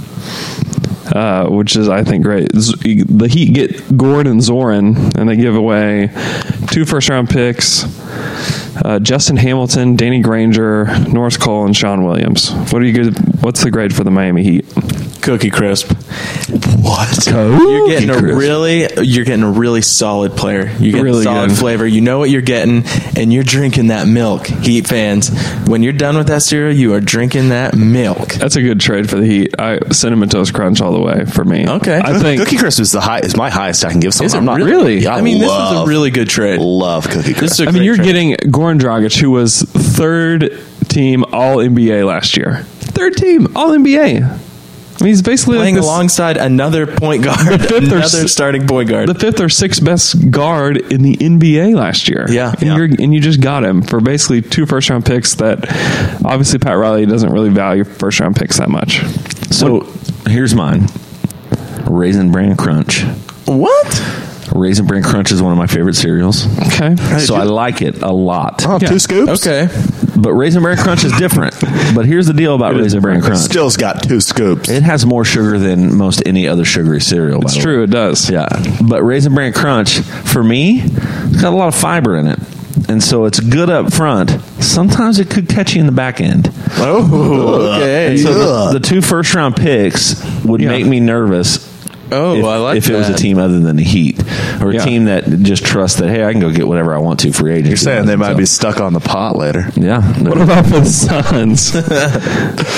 which is, I think, great. The Heat get Goran and Zoran, and they give away 2 first-round picks, Justin Hamilton, Danny Granger, Norris Cole, and Sean Williams. What's the grade for the Miami Heat? Cookie Crisp. What? You're getting a really solid player. You're getting Really solid good. flavor. You know what you're getting, and you're drinking that milk. Heat fans, when you're done with that cereal, you are drinking that milk. That's a good trade for the Heat. Cinnamon Toast Crunch all the way for me. Okay. I think Cookie Crisp is my highest I can give someone. Is it I'm not really? Yeah, I mean, this was a really good trade. Love Cookie Crisp. This is a I mean, great you're trade. getting Goran Dragic, who was 3rd team All NBA last year. 3rd team All NBA. I mean, he's basically playing like alongside another point guard, another starting point guard. the 5th or 6th best guard in the NBA last year. Yeah. And you just got him for basically 2 first-round picks that obviously Pat Riley doesn't really value first-round picks that much. So here's mine. Raisin Bran Crunch. What? Raisin Bran Crunch is one of my favorite cereals. Okay. So I like it a lot. Oh, Yeah. 2 scoops? Okay. But Raisin Bran Crunch is different. But here's the deal about Raisin Bran Crunch. Still's got 2 scoops. It has more sugar than most any other sugary cereal. It's true, it does. Yeah. But Raisin Bran Crunch, for me, it's got a lot of fiber in it. And so it's good up front. Sometimes it could catch you in the back end. Oh, okay. And so the 2 first-round picks would make me nervous. Oh, I like if that. it was a team other than the Heat, or a team that just trusts that, hey, I can go get whatever I want to free agency. You're saying they might be stuck on the pot later. Yeah. What about for the Suns?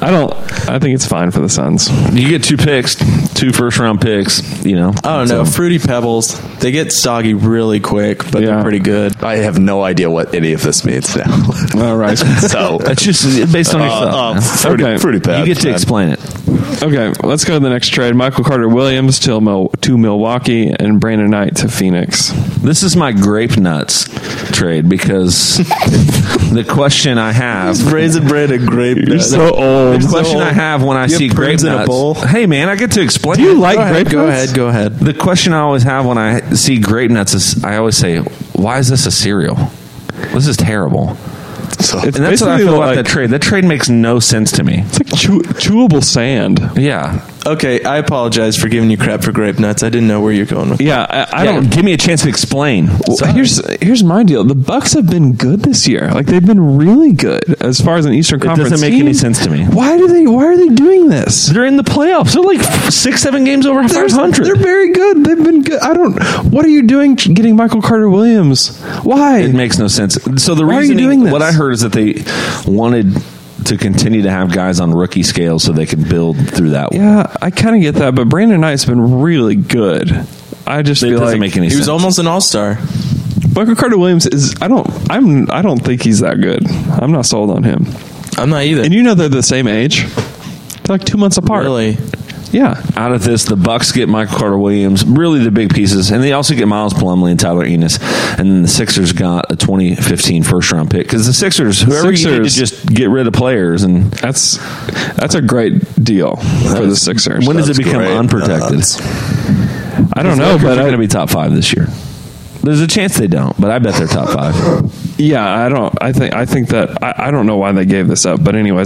I think it's fine for the Suns. You get 2 picks, 2 first-round picks, you know. I don't know. Fruity Pebbles, they get soggy really quick, but Yeah. they're pretty good. I have no idea what any of this means now. All right. So It's just based on yourself. man. Okay. fruity Pebs, You get to man. explain it. Okay, let's go to the next trade. Michael Carter-Williams to Milwaukee and Brandon Knight to Phoenix. This is my grape nuts trade because the question I have. Raisin bread and grape. So old. The question I have when I see grape prunes in a nuts. bowl? Hey man, I get to explain. Do you it. like grape Go nuts? ahead. Go ahead. The question I always have when I see grape nuts is I always say, "Why is this a cereal? This is terrible." So, It's And that's what I basically feel about like- that trade. That trade makes no sense to me. It's like chewable sand. Yeah, Okay, I apologize for giving you crap for grape nuts. I didn't know where you're going with. Yeah, I yeah, don't. give me a chance to explain. So here's my deal. The Bucks have been good this year. Like they've been really good as far as an Eastern Conference. doesn't make team. any sense to me. Why are they doing this? They're in the playoffs. They're like 6-7 games over 500. They're very good. They've been good. What are you doing getting Michael Carter-Williams? Why? It makes no sense. So the Why are you reason doing this? what I heard is that they wanted to continue to have guys on rookie scale so they could build through that one. Yeah, I kind of get that, but Brandon Knight's been really good. I just It feel doesn't like make any He sense. was almost an all-star. Michael Carter-Williams is. I don't think he's that good. I'm not sold on him. I'm not either. And you know they're the same age. They're like 2 months apart. Really? Yeah. Out of this, the Bucks get Michael Carter-Williams, really the big pieces, and they also get Miles Plumlee and Tyler Enos, and then the Sixers got a 2015 first-round pick because the Sixers, whoever you need to Sixers- just get rid of players, and That's a great deal for the Sixers. when does it That's become great. unprotected? I don't know, but they're going to be top 5 this year. There's a chance they don't, but I bet they're top 5. yeah, I don't. I think that I don't know why they gave this up, but anyways,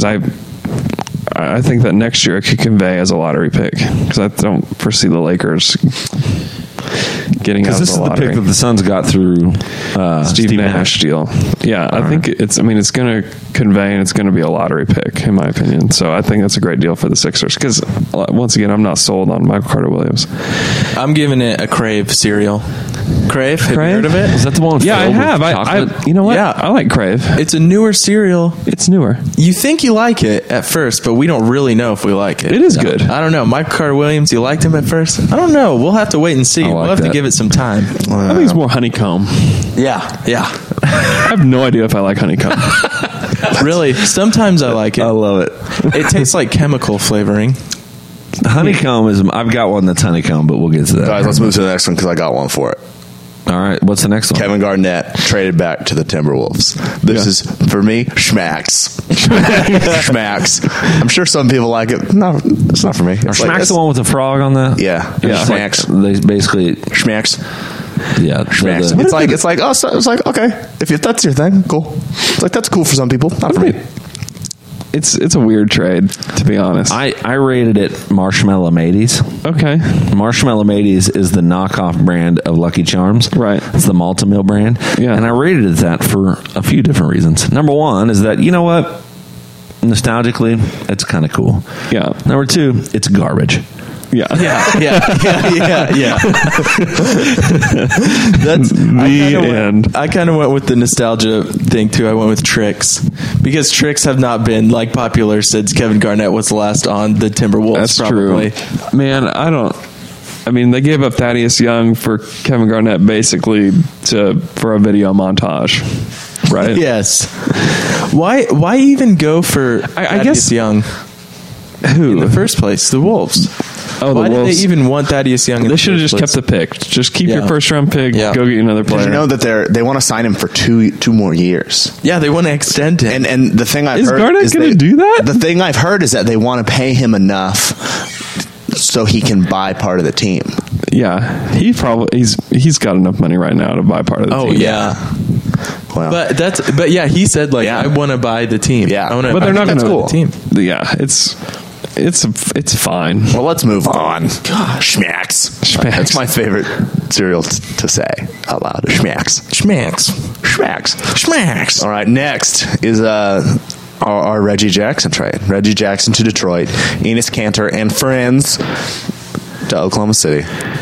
I think that next year it could convey as a lottery pick because I don't foresee the Lakers getting out Because of this the is the lottery. pick that the Suns got through Steve Nash deal. Yeah, I think it's. I mean, it's going to convey and it's going to be a lottery pick, in my opinion. So I think that's a great deal for the Sixers because once again, I'm not sold on Michael Carter-Williams. I'm giving it a Crave cereal. Crave? Have Crave? you heard of it? Is that the one? Yeah, I filled with have. chocolate? You know what? Yeah. I like Crave. It's a newer cereal. It's newer. You think you like it at first, but we don't really know if we like it. It is good. I don't know. Michael Carter-Williams, you liked him at first? I don't know. We'll have to wait and see. I like We'll have to that. give it some time. I think it's more honeycomb. Yeah. Yeah. I have no idea if I like honeycomb. Really? Sometimes I like it. I love it. It tastes like chemical flavoring. Honeycomb is. I've got one that's honeycomb, but we'll get to that. guys, let's move to the next one because I got one for it. All right, what's the next one? Kevin Garnett traded back to the Timberwolves. This is, for me, schmacks. Schmacks. I'm sure some people like it. No, it's not for me. It's like, Schmack's the one with the frog on the. Yeah. It's Schmacks. Like, they basically. Schmacks. Yeah. Schmacks. the- It's like, oh, so, it's like, okay. If that's your thing, cool. It's like, that's cool for some people. Not for me. It's a weird trade, to be honest. I rated it Marshmallow Mateys. Okay. Marshmallow Mateys is the knockoff brand of Lucky Charms. Right. It's the Malta Meal brand. Yeah. And I rated it that for a few different reasons. Number one is that, you know what? Nostalgically, it's kind of cool. Yeah. Number two, it's garbage. Yeah. Yeah. That's The end. I kind of went with the nostalgia thing too. I went with Tricks because Tricks have not been like popular since Kevin Garnett was last on the Timberwolves. That's probably. true. Man, I mean, they gave up Thaddeus Young for Kevin Garnett basically for a video montage, right? Yes. Why even go for I guess- Thaddeus Young Who? in the first place? The Wolves. Oh, the Why did Wolves. they even want Thaddeus Young? In They the should have first just kept place? the pick. Just keep your Yeah. first round pick. Yeah. Go get you another player. Did you know that they want to sign him for two more years? Yeah, they want to extend him. And the thing I've Is heard Garnett is gonna they- do that? The thing I've heard is that they want to pay him enough so he can buy part of the team. Yeah, he's got enough money right now to buy part of the oh team. yeah. Well, But yeah, he said like Yeah. I want to buy the team. Yeah. I wanna, But they're not that's going to cool. team. Yeah, it's fine. well, let's move on. Schmacks. Schmacks. That's my favorite cereal to say out loud. Schmacks. Schmacks. Schmacks. Schmacks. All right, next is our Reggie Jackson trade. Reggie Jackson to Detroit, Enos Kanter and friends to Oklahoma City.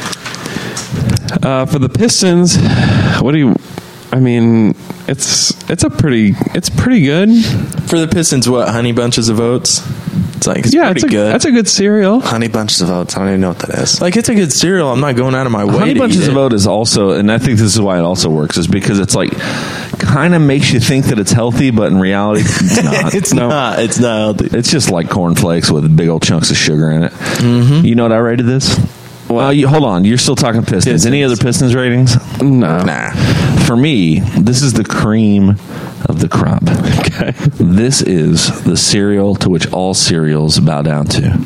For the Pistons, I mean, it's pretty good. For the Pistons, what? Honey bunches of oats. It's like, it's Yeah, pretty good. That's a good cereal. Honey Bunches of Oats. I don't even know what that is. Like, it's a good cereal. I'm not going out of my way Honey to Bunches eat of it. Oats is also, and I think this is why it also works, is because it's like kind of makes you think that it's healthy, but in reality, it's not. It's not. It's not healthy. It's just like cornflakes with big old chunks of sugar in it. Mm-hmm. You know what I rated this? Well, hold on. You're still talking Pistons. Any other Pistons ratings? No. Nah. For me, this is the cream of the crop. Okay. This is the cereal to which all cereals bow down to.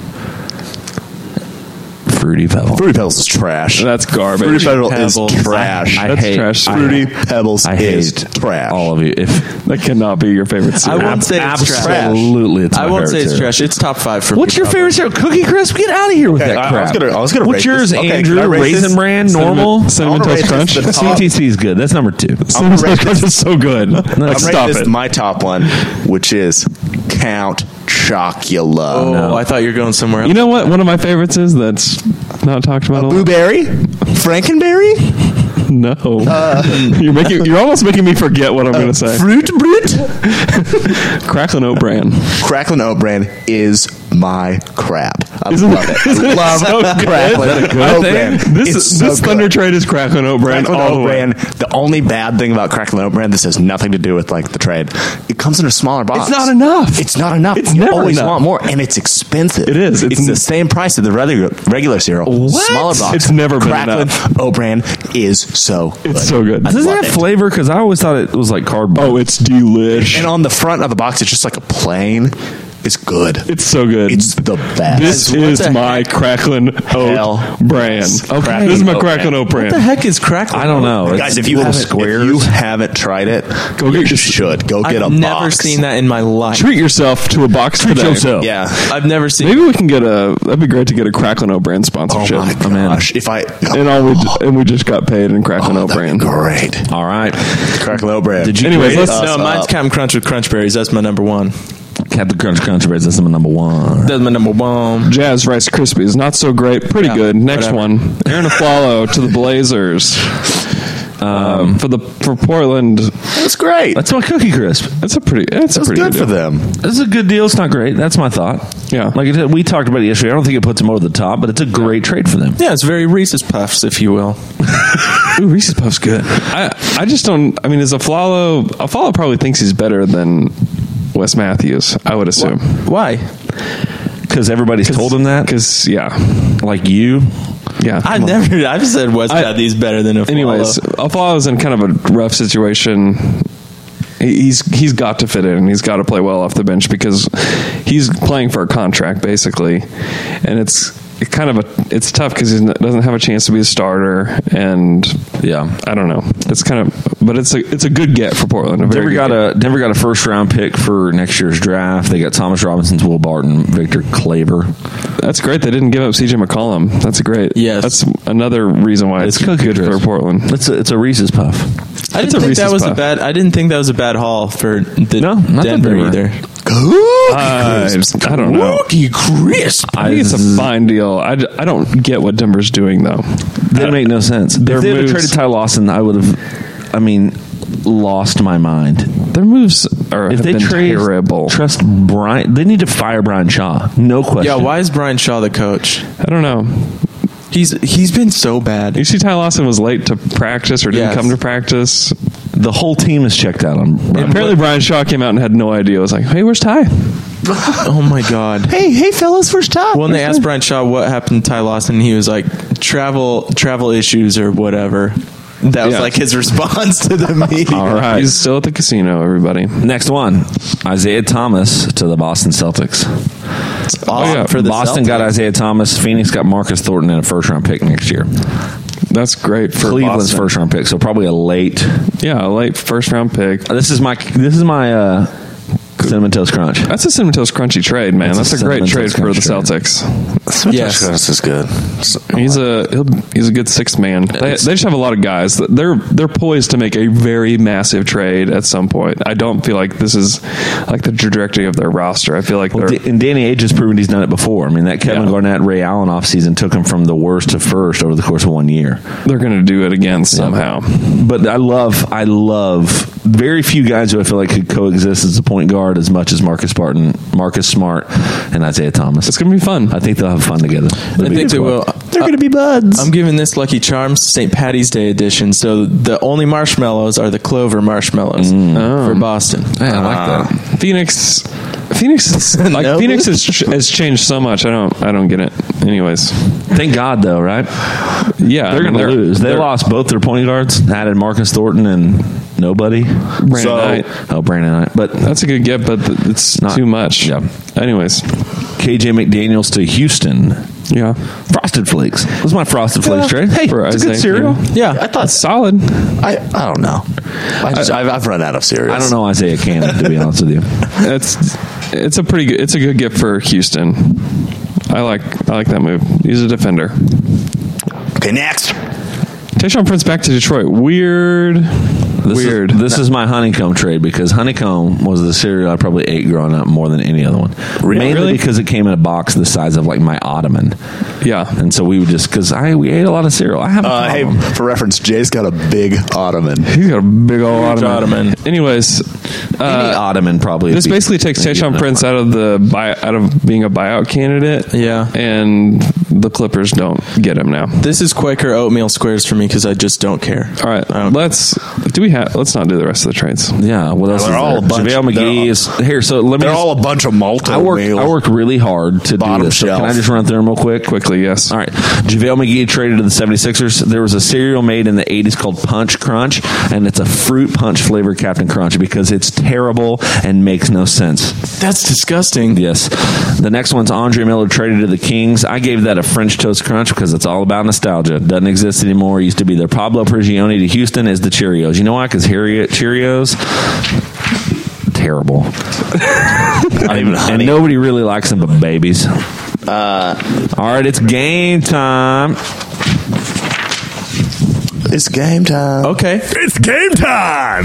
Fruity Pebble. Fruity Pebbles is trash. That's garbage. Fruity Pebbles is Pebbles. trash. That's trash. Fruity Pebbles I is hate trash. all of you. If That cannot be your favorite I cereal. won't say it's trash. absolutely, it's my I won't say favorite it's cereal. trash. It's top 5 for What's me, your probably. favorite cereal? Cookie Crisp? Get out of here with Okay, that I crap. was gonna What's rate yours, this. Okay, Andrew? can I rate Raisin this? Bran, Cinnamon- normal? Cinnamon I'm gonna Toast rate Crunch. this the top- CTC is good. That's number 2. Cinnamon rate Toast Crunch this- is so good. I'm Like, rate stop this it. my top one, which is Count Chocula. Oh, No. I thought you were going somewhere else. You know what? One of my favorites is that's not talked about a lot. Blueberry? Frankenberry? No, you're almost making me forget what I'm going to say. Fruit Brute? Cracklin' Oat Bran. Cracklin' Oat Bran is my crap. I Isn't love it- it. isn't I it love so good? Cracklin' Is that a good Oat thing? Bran. This It's so good. Thunder Trade is Cracklin' Oat Bran Cracklin' all the Oat way. Bran. The only bad thing about Cracklin' Oat Bran, this has nothing to do with like the trade. It comes in a smaller box. It's not enough. It's not enough. It's you never always enough. want more, and it's expensive. It is. It's the same price as the regular cereal. What? Smaller box. It's never been Cracklin' enough. Oat Bran is so good. It's so good. I Does it love have flavor? Because I always thought it was like cardboard. Oh, it's delish. And on the front of the box, it's just like a plain. It's good. It's so good. It's the best. This What is the my Cracklin' Hell Oat Bran. Okay. This is my Cracklin' Cracklin' Oat What Bran. the heck is Cracklin' I don't know. Guys, It's if you little haven't tried it, Go get you your- should go get I've a never box. seen that in my life. Treat yourself to a box today. yourself. Yeah. I've never seen. Maybe we can get that'd be great to get a Cracklin' Oat Bran Oh sponsorship. my gosh! If I And we just got paid in Cracklin' Oat that'd Bran. be great. All right. Cracklin' Oat Bran. Did you Anyways, rate let's- it? No, mine's Captain Crunch with Crunch Berries. That's my number 1. Captain Crunch Crunch Berries. That's my number 1. That's my number 1. Jazz Rice Krispies, not so great, pretty Yeah, good. Next whatever. one, Aaron Aflalo to the Blazers. For Portland, That's great. That's my Cookie Crisp. it's a pretty That's good good for deal. them. It's a good deal. It's not great. That's my thought. Yeah. Like we talked about it yesterday. I don't think it puts them over the top, but it's a great trade for them. Yeah, it's very Reese's Puffs, if you will. Ooh, Reese's Puffs good. I just don't. I mean, is Aflalo probably thinks he's better than Wes Matthews? I would assume. Why? Because everybody's told him that. Because yeah, You. yeah. I've said Wes Matthews better than Aflalo. Anyways, Aflalo's in kind of a rough situation. He's got to fit in. He's got to play well off the bench because he's playing for a contract basically, and it's tough because he doesn't have a chance to be a starter, and Yeah. I don't know. It's kind of, but it's a good get for Portland. Denver got a first round pick for next year's draft. They got Thomas Robinson, Will Barton, Victor Claver. That's great. They didn't give up CJ McCollum. That's great. Yes. That's another reason why it's Cookie good Crisp. for Portland. It's a Reese's Puff. I It's didn't a think that Reese's was Puff. a bad. I didn't think that was a bad haul for the No, not Denver Denver. either. I don't know. Cookie Crisp. I think it's a fine deal. I don't get what Denver's doing though. That make no sense. If they Their had moves- traded Ty Lawson, I would have. Lost my mind. Their moves have If they been trade terrible. trust Brian, they need to fire Brian Shaw. No question. Yeah, why is Brian Shaw the coach? I don't know. He's been so bad. You see, Ty Lawson was late to practice or didn't Yes. come to practice. The whole team is checked out on Brian. Apparently, Brian Shaw came out and had no idea. It was like, "Hey, where's Ty?" Oh my god. Hey, fellas, first time. When they asked Brian Shaw what happened to Ty Lawson, he was like, travel issues or whatever. That was Yeah. like his response to the meeting. All right. He's still at the casino. Everybody. Next one, Isaiah Thomas to the Boston Celtics. Awesome yeah. for the Boston Celtics. got Isaiah Thomas. Phoenix got Marcus Thornton and a first round pick next year. That's great for Cleveland's Boston. first round pick, so probably a late. Yeah, a late first round pick. This is my Cinnamon Toast Crunch. That's a Cinnamon Toast Crunchy trade, man. That's That's a a great Cinnamon trade Toast for the Crunch trade. Celtics. Yes. This is good. He's a good sixth man. They just have a lot of guys. They're poised to make a very massive trade at some point. I don't feel like this is like the trajectory of their roster. I feel like they're And Danny Ainge has proven he's done it before. I mean, that Kevin Yeah. Garnett, Ray Allen offseason took him from the worst to first over the course of 1 year. going to do it again somehow. But I love very few guys who I feel like could coexist as a point guard as much as Marcus Smart, and Isaiah Thomas. It's going to be fun. I think they'll have fun together. I think they will. They're going to be buds. I'm giving this Lucky Charms St. Patty's Day edition. So the only marshmallows are the Clover marshmallows for Boston. Hey, I like that. Phoenix is like No. Phoenix has changed so much. I don't get it. Anyways, Thank God, though, right? yeah, They're going to lose. They lost both their point guards. Added Marcus Thornton and nobody. Brandon Knight. Oh, Brandon Knight. But That's a good get, but it's Not- too much. yeah. Anyways, KJ McDaniels to Houston. yeah, Frosted Flakes. What's my Frosted Flakes trade? Hey, For it's a good Isaiah cereal. Canaan. Yeah. I thought solid. I don't know. I've run out of cereals. I don't know Isaiah Cannon, to be honest with you. It's a pretty good. It's a good get for Houston. I like that move. He's a defender. Okay, next. Tayshaun Prince back to Detroit. Weird. This is my honeycomb trade because honeycomb was the cereal I probably ate growing up more than any other one. Mainly Really? because it came in a box the size of like my ottoman, Yeah. and so we would just because we ate a lot of cereal. I have a Hey, problem. for reference, Jay's got a big ottoman. He's got a big old ottoman. Anyways, Any ottoman probably. this would be- basically takes maybe Tayshaun not. Prince out of being a buyout candidate. Yeah. And the Clippers don't get him now. This is Quaker oatmeal squares for me because I just don't care. All right, I don't- let's not do the rest of the trades. Yeah, what else? They're is all there? a bunch- JaVale McGee they're is here. So let me. They're just- all a bunch of malted I work really hard to do Bottom this. So shelf. can I just run through them real quick? Quickly, yes. All right. JaVale McGee traded to the 76ers. There was a cereal made in the 80s called Punch Crunch, and it's a fruit punch flavored Captain Crunch because it's terrible and makes no sense. That's disgusting. Yes. The next one's Andre Miller traded to the Kings. I gave that a French Toast Crunch because it's all about nostalgia. Doesn't exist anymore. Used to be there. Pablo Prigioni to Houston is the Cheerios. You know why? Because Cheerios, terrible. Not even And honey. nobody really likes them but babies. All right, it's game time. It's game time. Okay. It's game time.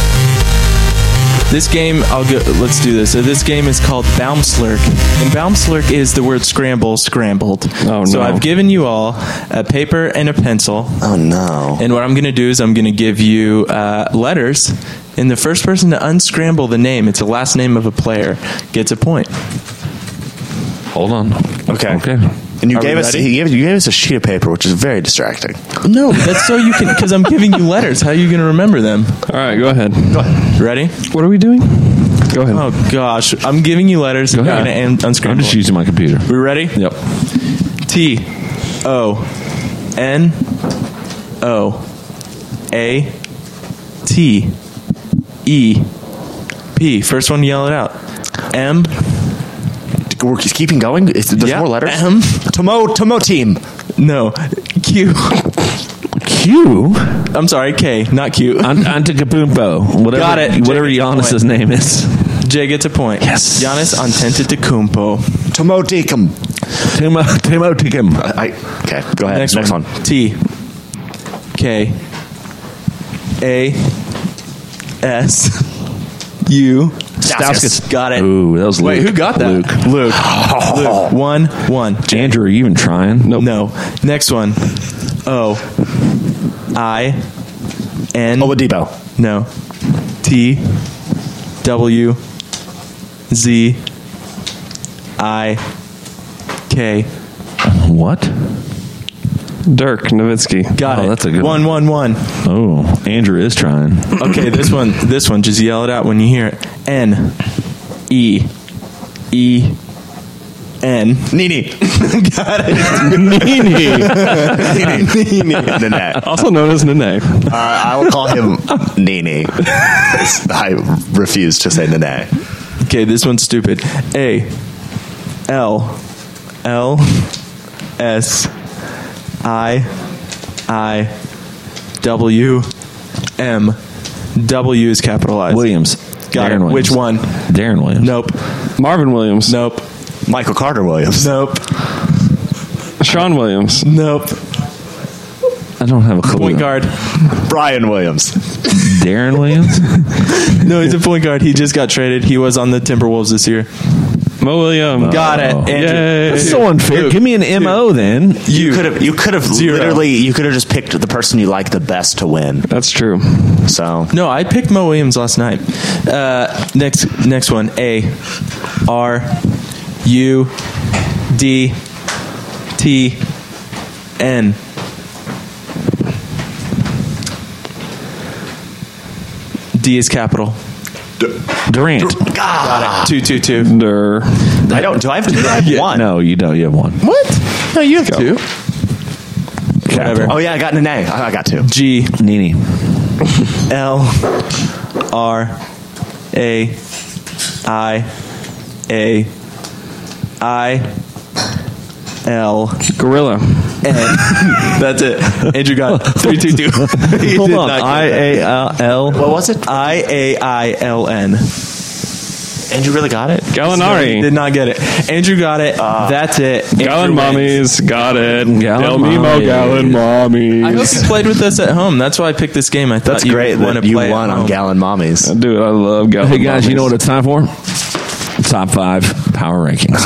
This game, let's do this. So this game is called Baumslurk. And Baumslurk is the word scramble scrambled. Oh, So no. I've given you all a paper and a pencil. Oh no. And what I'm going to do is I'm going to give you letters. And the first person to unscramble the name, it's the last name of a player, gets a point. Hold on. Okay. Okay. And you Are we gave us ready? you gave us a sheet of paper, which is very distracting. No, that's so you can, because I'm giving you letters. How are you going to remember them? All right, go ahead. Ready? What are we doing? Go ahead. Oh, gosh. I'm giving you letters. Go You're ahead. going to unscramble. I'm just using my computer. We ready? Yep. T O N O A T E P. First one, yell it out. M. We're just keeping going. There's Yeah. more letters. M. Tomo team. No. Q. Q. I'm sorry, K, not Q. Antetokounmpo. Whatever. Got it. Whatever Jake, Giannis's point. name is. J gets a point. Yes. Giannis Antetokounmpo. Tomo Deacom. Timo Tikim. Okay, go ahead. Next one. T K A S U. Stauskas. Got it. Ooh, that was Wait, Luke. who got that? Luke. Luke. 1-1. Andrew, are you even trying? Nope. No. Next one. O I N. Oladipo. No. T W Z I K. What? Dirk Nowitzki. Got Oh, it. that's a good one. 1-1-1. Oh, Andrew is trying. Okay, this one. Just yell it out when you hear it. N E E N. Nini. Got it. Nene. Also known as Nene. I will call him Nini. I refuse to say Nene. Okay, this one's stupid. A L L S I W M. W is capitalized. Williams. Got Darren it. Williams. Which one? Darren Williams. Nope. Marvin Williams. Nope. Michael Carter Williams. Nope. Sean Williams. Nope. I don't have a clue. Point guard. Brian Williams. Darren Williams? No, he's a point guard. He just got traded. He was on the Timberwolves this year. Mo Williams. Got it. Andrew. Yay. That's so unfair. Give me an MO then. You could have literally you could have just picked the person you like the best to win. That's true. So No, I picked Mo Williams last night. Next one. A R U D T N. D is capital. Durant. God, 2-2-2. Der. I don't. Do I have to? I have one. No, you don't. You have one. What? No, you have two. Whatever. Oh yeah, I got an A. I got two. G Nini. L R A I L Gorilla. N. That's it. Andrew got 3-2-2. He Hold did on. not get it. IAL. What was it? IAILN. Andrew really got it. Gallinari. Did not get it. Andrew got it. That's it. Gallon Andrew wins. Mommies. Got it. Gallon Del Mimo Mommies. Gallon Mommies. I hope you played with us at home. That's why I picked this game. I thought That's you great would want that to you play won at on home. Gallon Mommies. Dude, I love Gallon Hey guys, Mommies. you know what it's time for? Top 5 power rankings.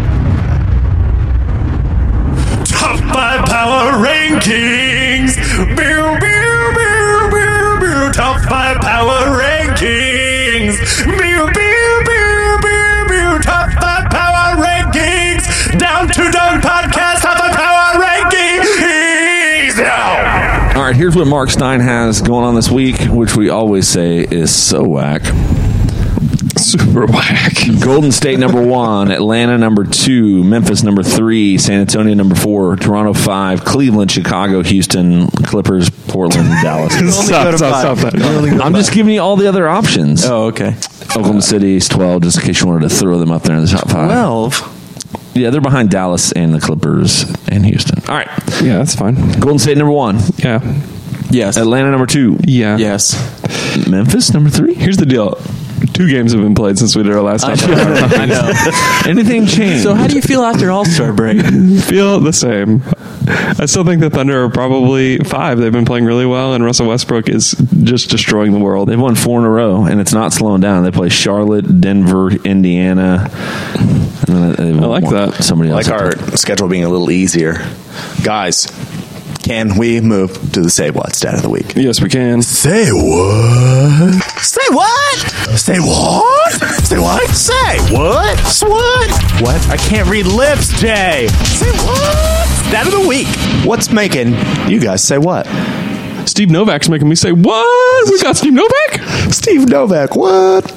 Top 5 power rankings. Pew, pew, pew, pew, pew. Top 5 power rankings. Pew, pew, pew, pew, pew. Top 5 power rankings. Down to Dunk Podcast. Top 5 power rankings. Now. All right, here's what Mark Stein has going on this week, which we always say is so whack. Super whack. Golden State number 1, Atlanta number 2, Memphis number 3, San Antonio number 4, Toronto 5, Cleveland, Chicago, Houston, Clippers, Portland, Dallas. Stop that. I'm just giving you all the other options. Oh, okay. Oklahoma City is 12, just in case you wanted to throw them up there in the top 5. 12. Yeah, they're behind Dallas and the Clippers and Houston. All right, Yeah, that's fine. Golden State number 1, Yeah. Yes. Atlanta number 2, Yeah. Yes. Memphis number 3. Here's the deal. 2 games have been played since we did our last episode. I know. Anything changed? So how do you feel after All-Star break? Feel the same. I still think the Thunder are probably 5. They've been playing really well, and Russell Westbrook is just destroying the world. They've won 4 in a row, and it's not slowing down. They play Charlotte, Denver, Indiana. And then I like that. Somebody I else. like our schedule being a little easier, guys. Can we move to the Say What stat of the week? Yes, we can. Say what? Say what? Say what? Say what? Say what? What? What? I can't read lips, Jay. Say what? Stat of the week. What's making you guys say what? Steve Novak's making me say, what? We got Steve Novak? Steve Novak, what?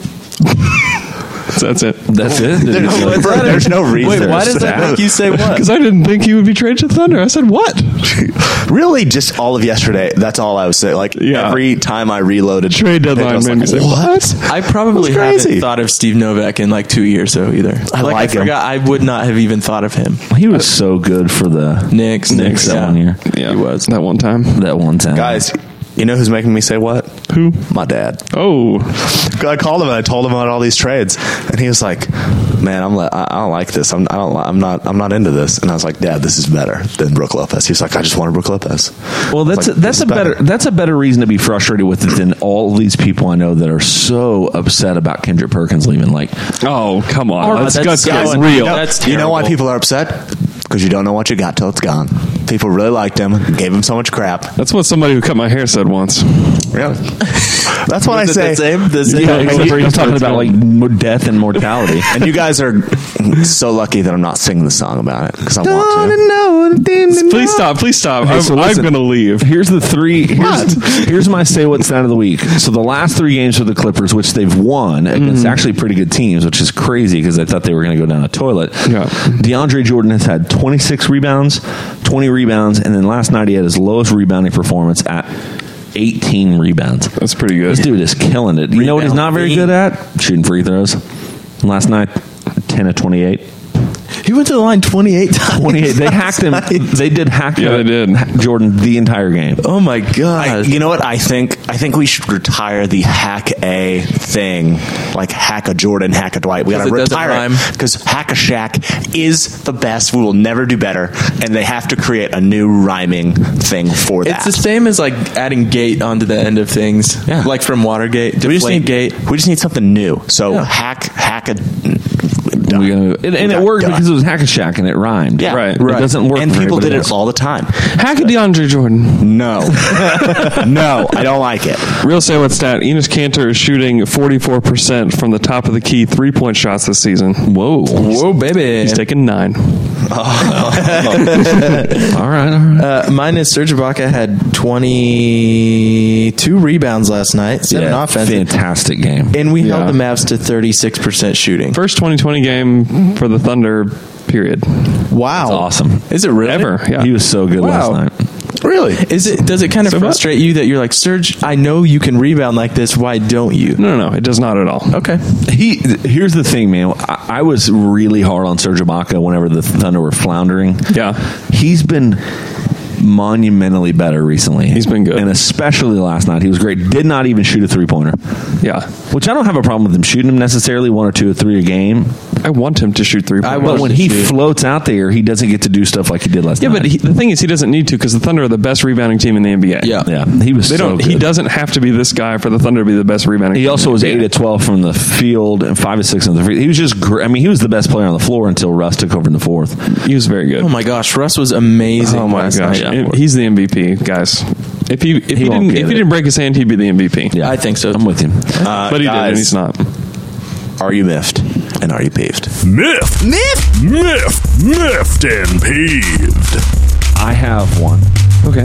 That's it. That's it. There's no reason. Wait, why does that make you say what? Because I didn't think he would be traded to the Thunder. I said, what? Really, just all of yesterday. That's all I was saying. Like Yeah. every time I reloaded, Trade deadline I was made me say, what? I probably That's crazy. haven't thought of Steve Novak in like 2 years though either. I like I him. forgot. I would not have even thought of him. He was so good for the Knicks that yeah. 1 year. Yeah, He was. that one time. That one time. Guys, you know who's making me say what? Who? My dad. Oh, I called him and I told him about all these trades, and he was like, "Man, I don't like this. I'm not into this." And I was like, "Dad, this is better than Brook Lopez." He was like, "I just wanted Brook Lopez." Well, I was like, "This is better." That's a better reason to be frustrated with it than all these people I know that are so upset about Kendrick Perkins leaving. Like, oh, come on. Let's that's get going- real. That's You know why terrible. people are upset? Because you don't know what you got till it's gone. People really liked him, gave him so much crap. That's what somebody who cut my hair said once. Really? That's what I Was it say. the same? The same? yeah, except for he's talking about like death and mortality. And you guys are so lucky that I'm not singing the song about it because I want to. Please stop. Please stop. Okay, so I'm listen. going to leave. Here's the 3. Here's my say what's stat of the week. So the last 3 games for the Clippers, which they've won against actually pretty good teams, which is crazy because I thought they were going to go down a toilet. Yeah. DeAndre Jordan has had 26 rebounds, 20 rebounds, and then last night he had his lowest rebounding performance at 18 rebounds. That's pretty good. This dude is killing it. You know what he's not very good at? Shooting free throws. Last night, 10 of 28. He went to the line 28 times. 28. They hacked him. They did hack Yeah, they did. Jordan the entire game. Oh my god. You know what I think? I think we should retire the hack a thing, like hack a Jordan, hack a Dwight. We got to 'Cause it doesn't retire rhyme. it because hack a Shaq is the best. We will never do better, and they have to create a new rhyming thing for that. It's the same as like adding gate onto the end of things. Yeah. Like from Watergate, we just Deflate need Gate. We just need something new. So Yeah. hack a Done. And it worked Done. because it was Hack-a-Shack and it rhymed. Yeah. Right. It doesn't work. And for people did everybody it else. all the time. Hack a DeAndre Jordan. No. No, I don't like it. Real say what stat? Enos Kanter is shooting 44% from the top of the key 3-point shots this season. Whoa. Whoa, baby. He's taking 9. All right. Mine is Serge Ibaka had 22 rebounds last night, 7 offense. Fantastic game. And we held Yeah. the Mavs to 36% shooting. First 2020 game for the Thunder, period. Wow. That's awesome. Is it really? Ever, yeah. He was so good last night. Really? Does it kind of So frustrate you that you're like, Serge, I know you can rebound like this. Why don't you? No, it does not at all. Okay. Here's the thing, man. I was really hard on Serge Ibaka whenever the Thunder were floundering. Yeah. He's been monumentally better recently. He's been good. And especially last night. He was great. Did not even shoot a three-pointer. Yeah. Which I don't have a problem with him shooting them necessarily, 1 or 2 or 3 a game. I want him to shoot 3 pointers. But when he floats out there, he doesn't get to do stuff like he did last Yeah, night. but the thing is, he doesn't need to because the Thunder are the best rebounding team in the NBA. Yeah. Yeah, he was They so don't. good. He doesn't have to be this guy for the Thunder to be the best rebounding. He team also in was the 8 NBA. of 12 from the field and 5 of 6 on the free. He was just great. I mean, he was the best player on the floor until Russ took over in the fourth. He was very good. Oh my gosh, Russ was amazing. Oh my last gosh, night. he's the MVP, guys. If he won't get it. didn't break his hand, he'd be the MVP. Yeah, I think so. I'm with him. But he did, and he's not. Are you miffed? And are you peeved? Miffed. Miffed and peeved. I have one. Okay.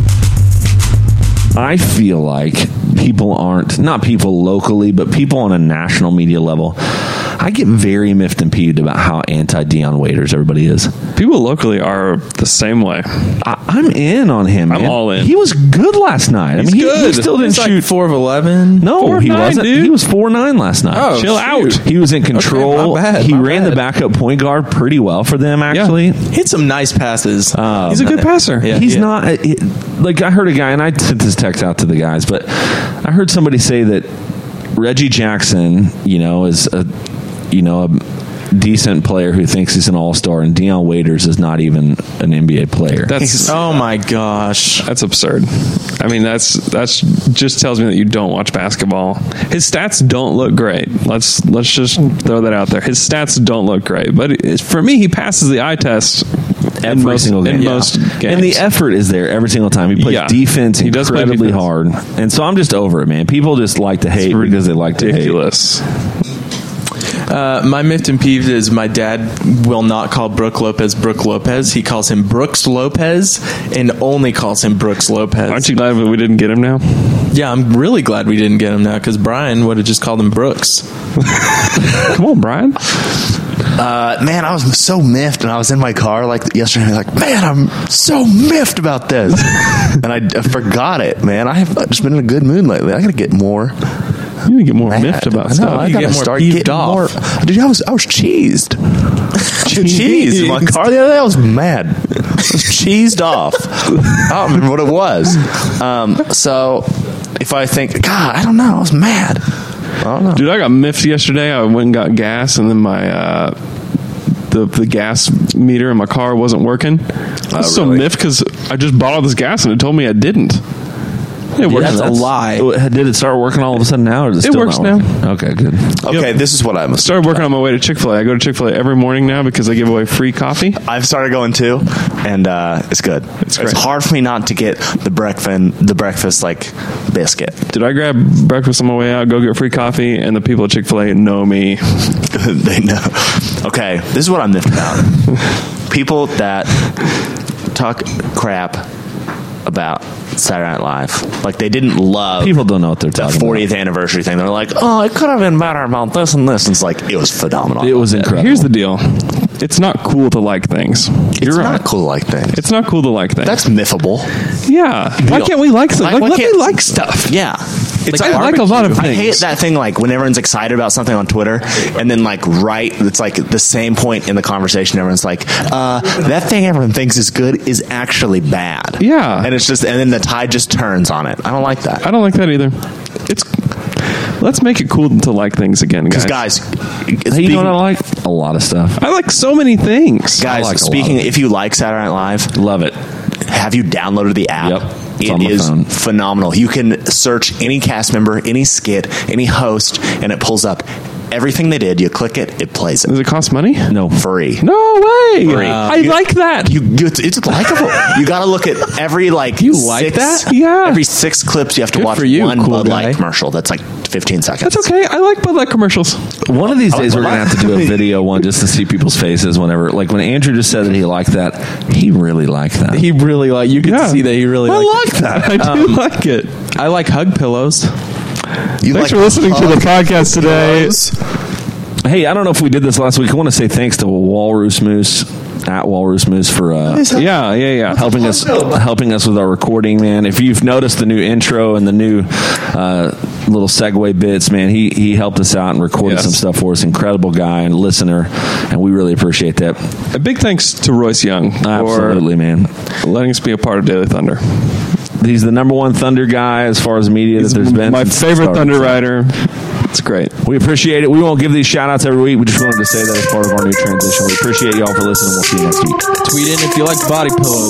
I feel like people aren't, not people locally, but people on a national media level. I get very miffed and peeved about how anti-Deion Waiters everybody is. People locally are the same way. I'm in on him. I'm man. all in. He was good last night. He's he good. still didn't He's like shoot 4 of 11. No, 4 of he 9, wasn't. dude. He was 4-9 last night. Oh, Chill shoot. out. He was in control. my bad, he my ran the bad. backup point guard pretty well for them, actually. Hit some nice passes. He's a good passer. Yeah. He's not like I heard a guy, and I sent this text out to the guys, but I heard somebody say that Reggie Jackson, is a decent player who thinks he's an all-star, and Deion Waiters is not even an NBA player. That's Oh my gosh. that's absurd. I mean, that's just tells me that you don't watch basketball. His stats don't look great. Let's just throw that out there. His stats don't look great, but for me, he passes the eye test every single game. In most games. And the effort is there every single time. He plays Yeah. defense He does play incredibly defense. hard. And so I'm just over it, man. People just like to hate because they like to hate. ridiculous. My miffed and peeved is my dad will not call Brooke Lopez Brooke Lopez. He calls him Brooks Lopez and only calls him Brooks Lopez. Aren't you glad that we didn't get him now? Yeah, I'm really glad we didn't get him now because Brian would have just called him Brooks. Come on, Brian. Man, I was so miffed, and I was in my car like yesterday. Like, man, I'm so miffed about this, and I forgot it. Man, I've just been in a good mood lately. I got to get more. You need to get more mad. miffed about I know, stuff. I You gotta get more start peeved getting off. more. Dude, I was cheesed. Cheesed in my car the other day. I was mad. I was cheesed off. I don't remember what it was. So if I think, God, I don't know. I was mad. I don't know. Dude, I got miffed yesterday. I went and got gas, and then my the gas meter in my car wasn't working. I was so really? miffed because I just bought all this gas, and it told me I didn't. It works. That's a lie. Did it start working all of a sudden now? Or is it still works not now. working? Okay, good. Okay, this is what I'm. Started working on my way to Chick-fil-A. I go to Chick-fil-A every morning now because they give away free coffee. I've started going too, and it's good. It's great. hard for me not to get the breakfast like biscuit. Did I grab breakfast on my way out, go get free coffee, and the people at Chick-fil-A know me. They know. Okay, this is what I'm miffed about. People that talk crap about Saturday Night Live. Like, they didn't love People don't know what they're the talking 40th anniversary thing. They're like, oh, it could have been better about this and this. And it's like, it was phenomenal. about. It was incredible. Here's the deal. It's not cool to like things. It's You're not right. cool like things. It's not cool to like things. That's miffable. Yeah. Why can't we like something? Why Let me can't- like stuff. Yeah. It's I like a lot of I things. hate that thing, like, when everyone's excited about something on Twitter, and then, like, it's like the same point in the conversation, everyone's like, that thing everyone thinks is good is actually bad. Yeah. And it's just, and then the tide just turns on it. I don't like that. I don't like that either. Let's make it cool to like things again, guys. Because, guys, Hey, you know what I like? A lot of stuff. I like so many things. I guys, like a lot speaking, of it. if you like Saturday Night Live, Love it. have you downloaded the app? Yep. It's on It my is phone. phenomenal. You can search any cast member, any skit, any host, and it pulls up everything they did. You click it, it plays Does it. it cost money? No. Free. No way. Wow. I like that. It's likable. You got to look at every You like that? Yeah. Every 6 clips you have to Good watch for you, one cool Bud guy. Light commercial. That's like 15 seconds. That's okay. I like Bud Light commercials. One of these days, we're going to have to do a video one just to see people's faces whenever. Like when Andrew just said that he liked that, he really liked that. He really like. You can see that he really. I liked like that. I do like it. it. I like hug pillows. Thanks for listening to the podcast today. Hey, I don't know if we did this last week. I want to say thanks to Walrus Moose at Walrus Moose for Yeah. helping us with our recording, man. If you've noticed the new intro and the new little segue bits, man, he helped us out and recorded some stuff for us. Incredible guy and listener, and we really appreciate that. A big thanks to Royce Young Absolutely, man. for letting us be a part of Daily Thunder. He's the number one Thunder guy as far as media that there's been. My since it favorite started. Thunder rider. It's great. We appreciate it. We won't give these shout outs every week. We just wanted to say that as part of our new transition. We appreciate y'all for listening. We'll see you next week. Tweet in if you like body pillows.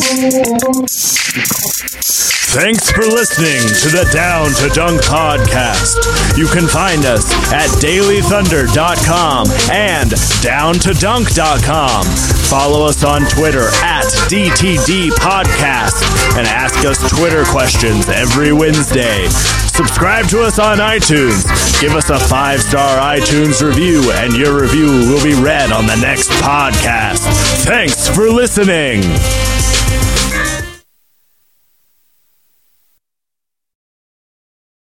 Thanks for listening to the Down to Dunk podcast. You can find us at dailythunder.com and downtodunk.com. Follow us on Twitter at DTD Podcast and ask us Twitter questions every Wednesday. Subscribe to us on iTunes. Give us a 5-star iTunes review, and your review will be read on the next podcast. Thanks for listening.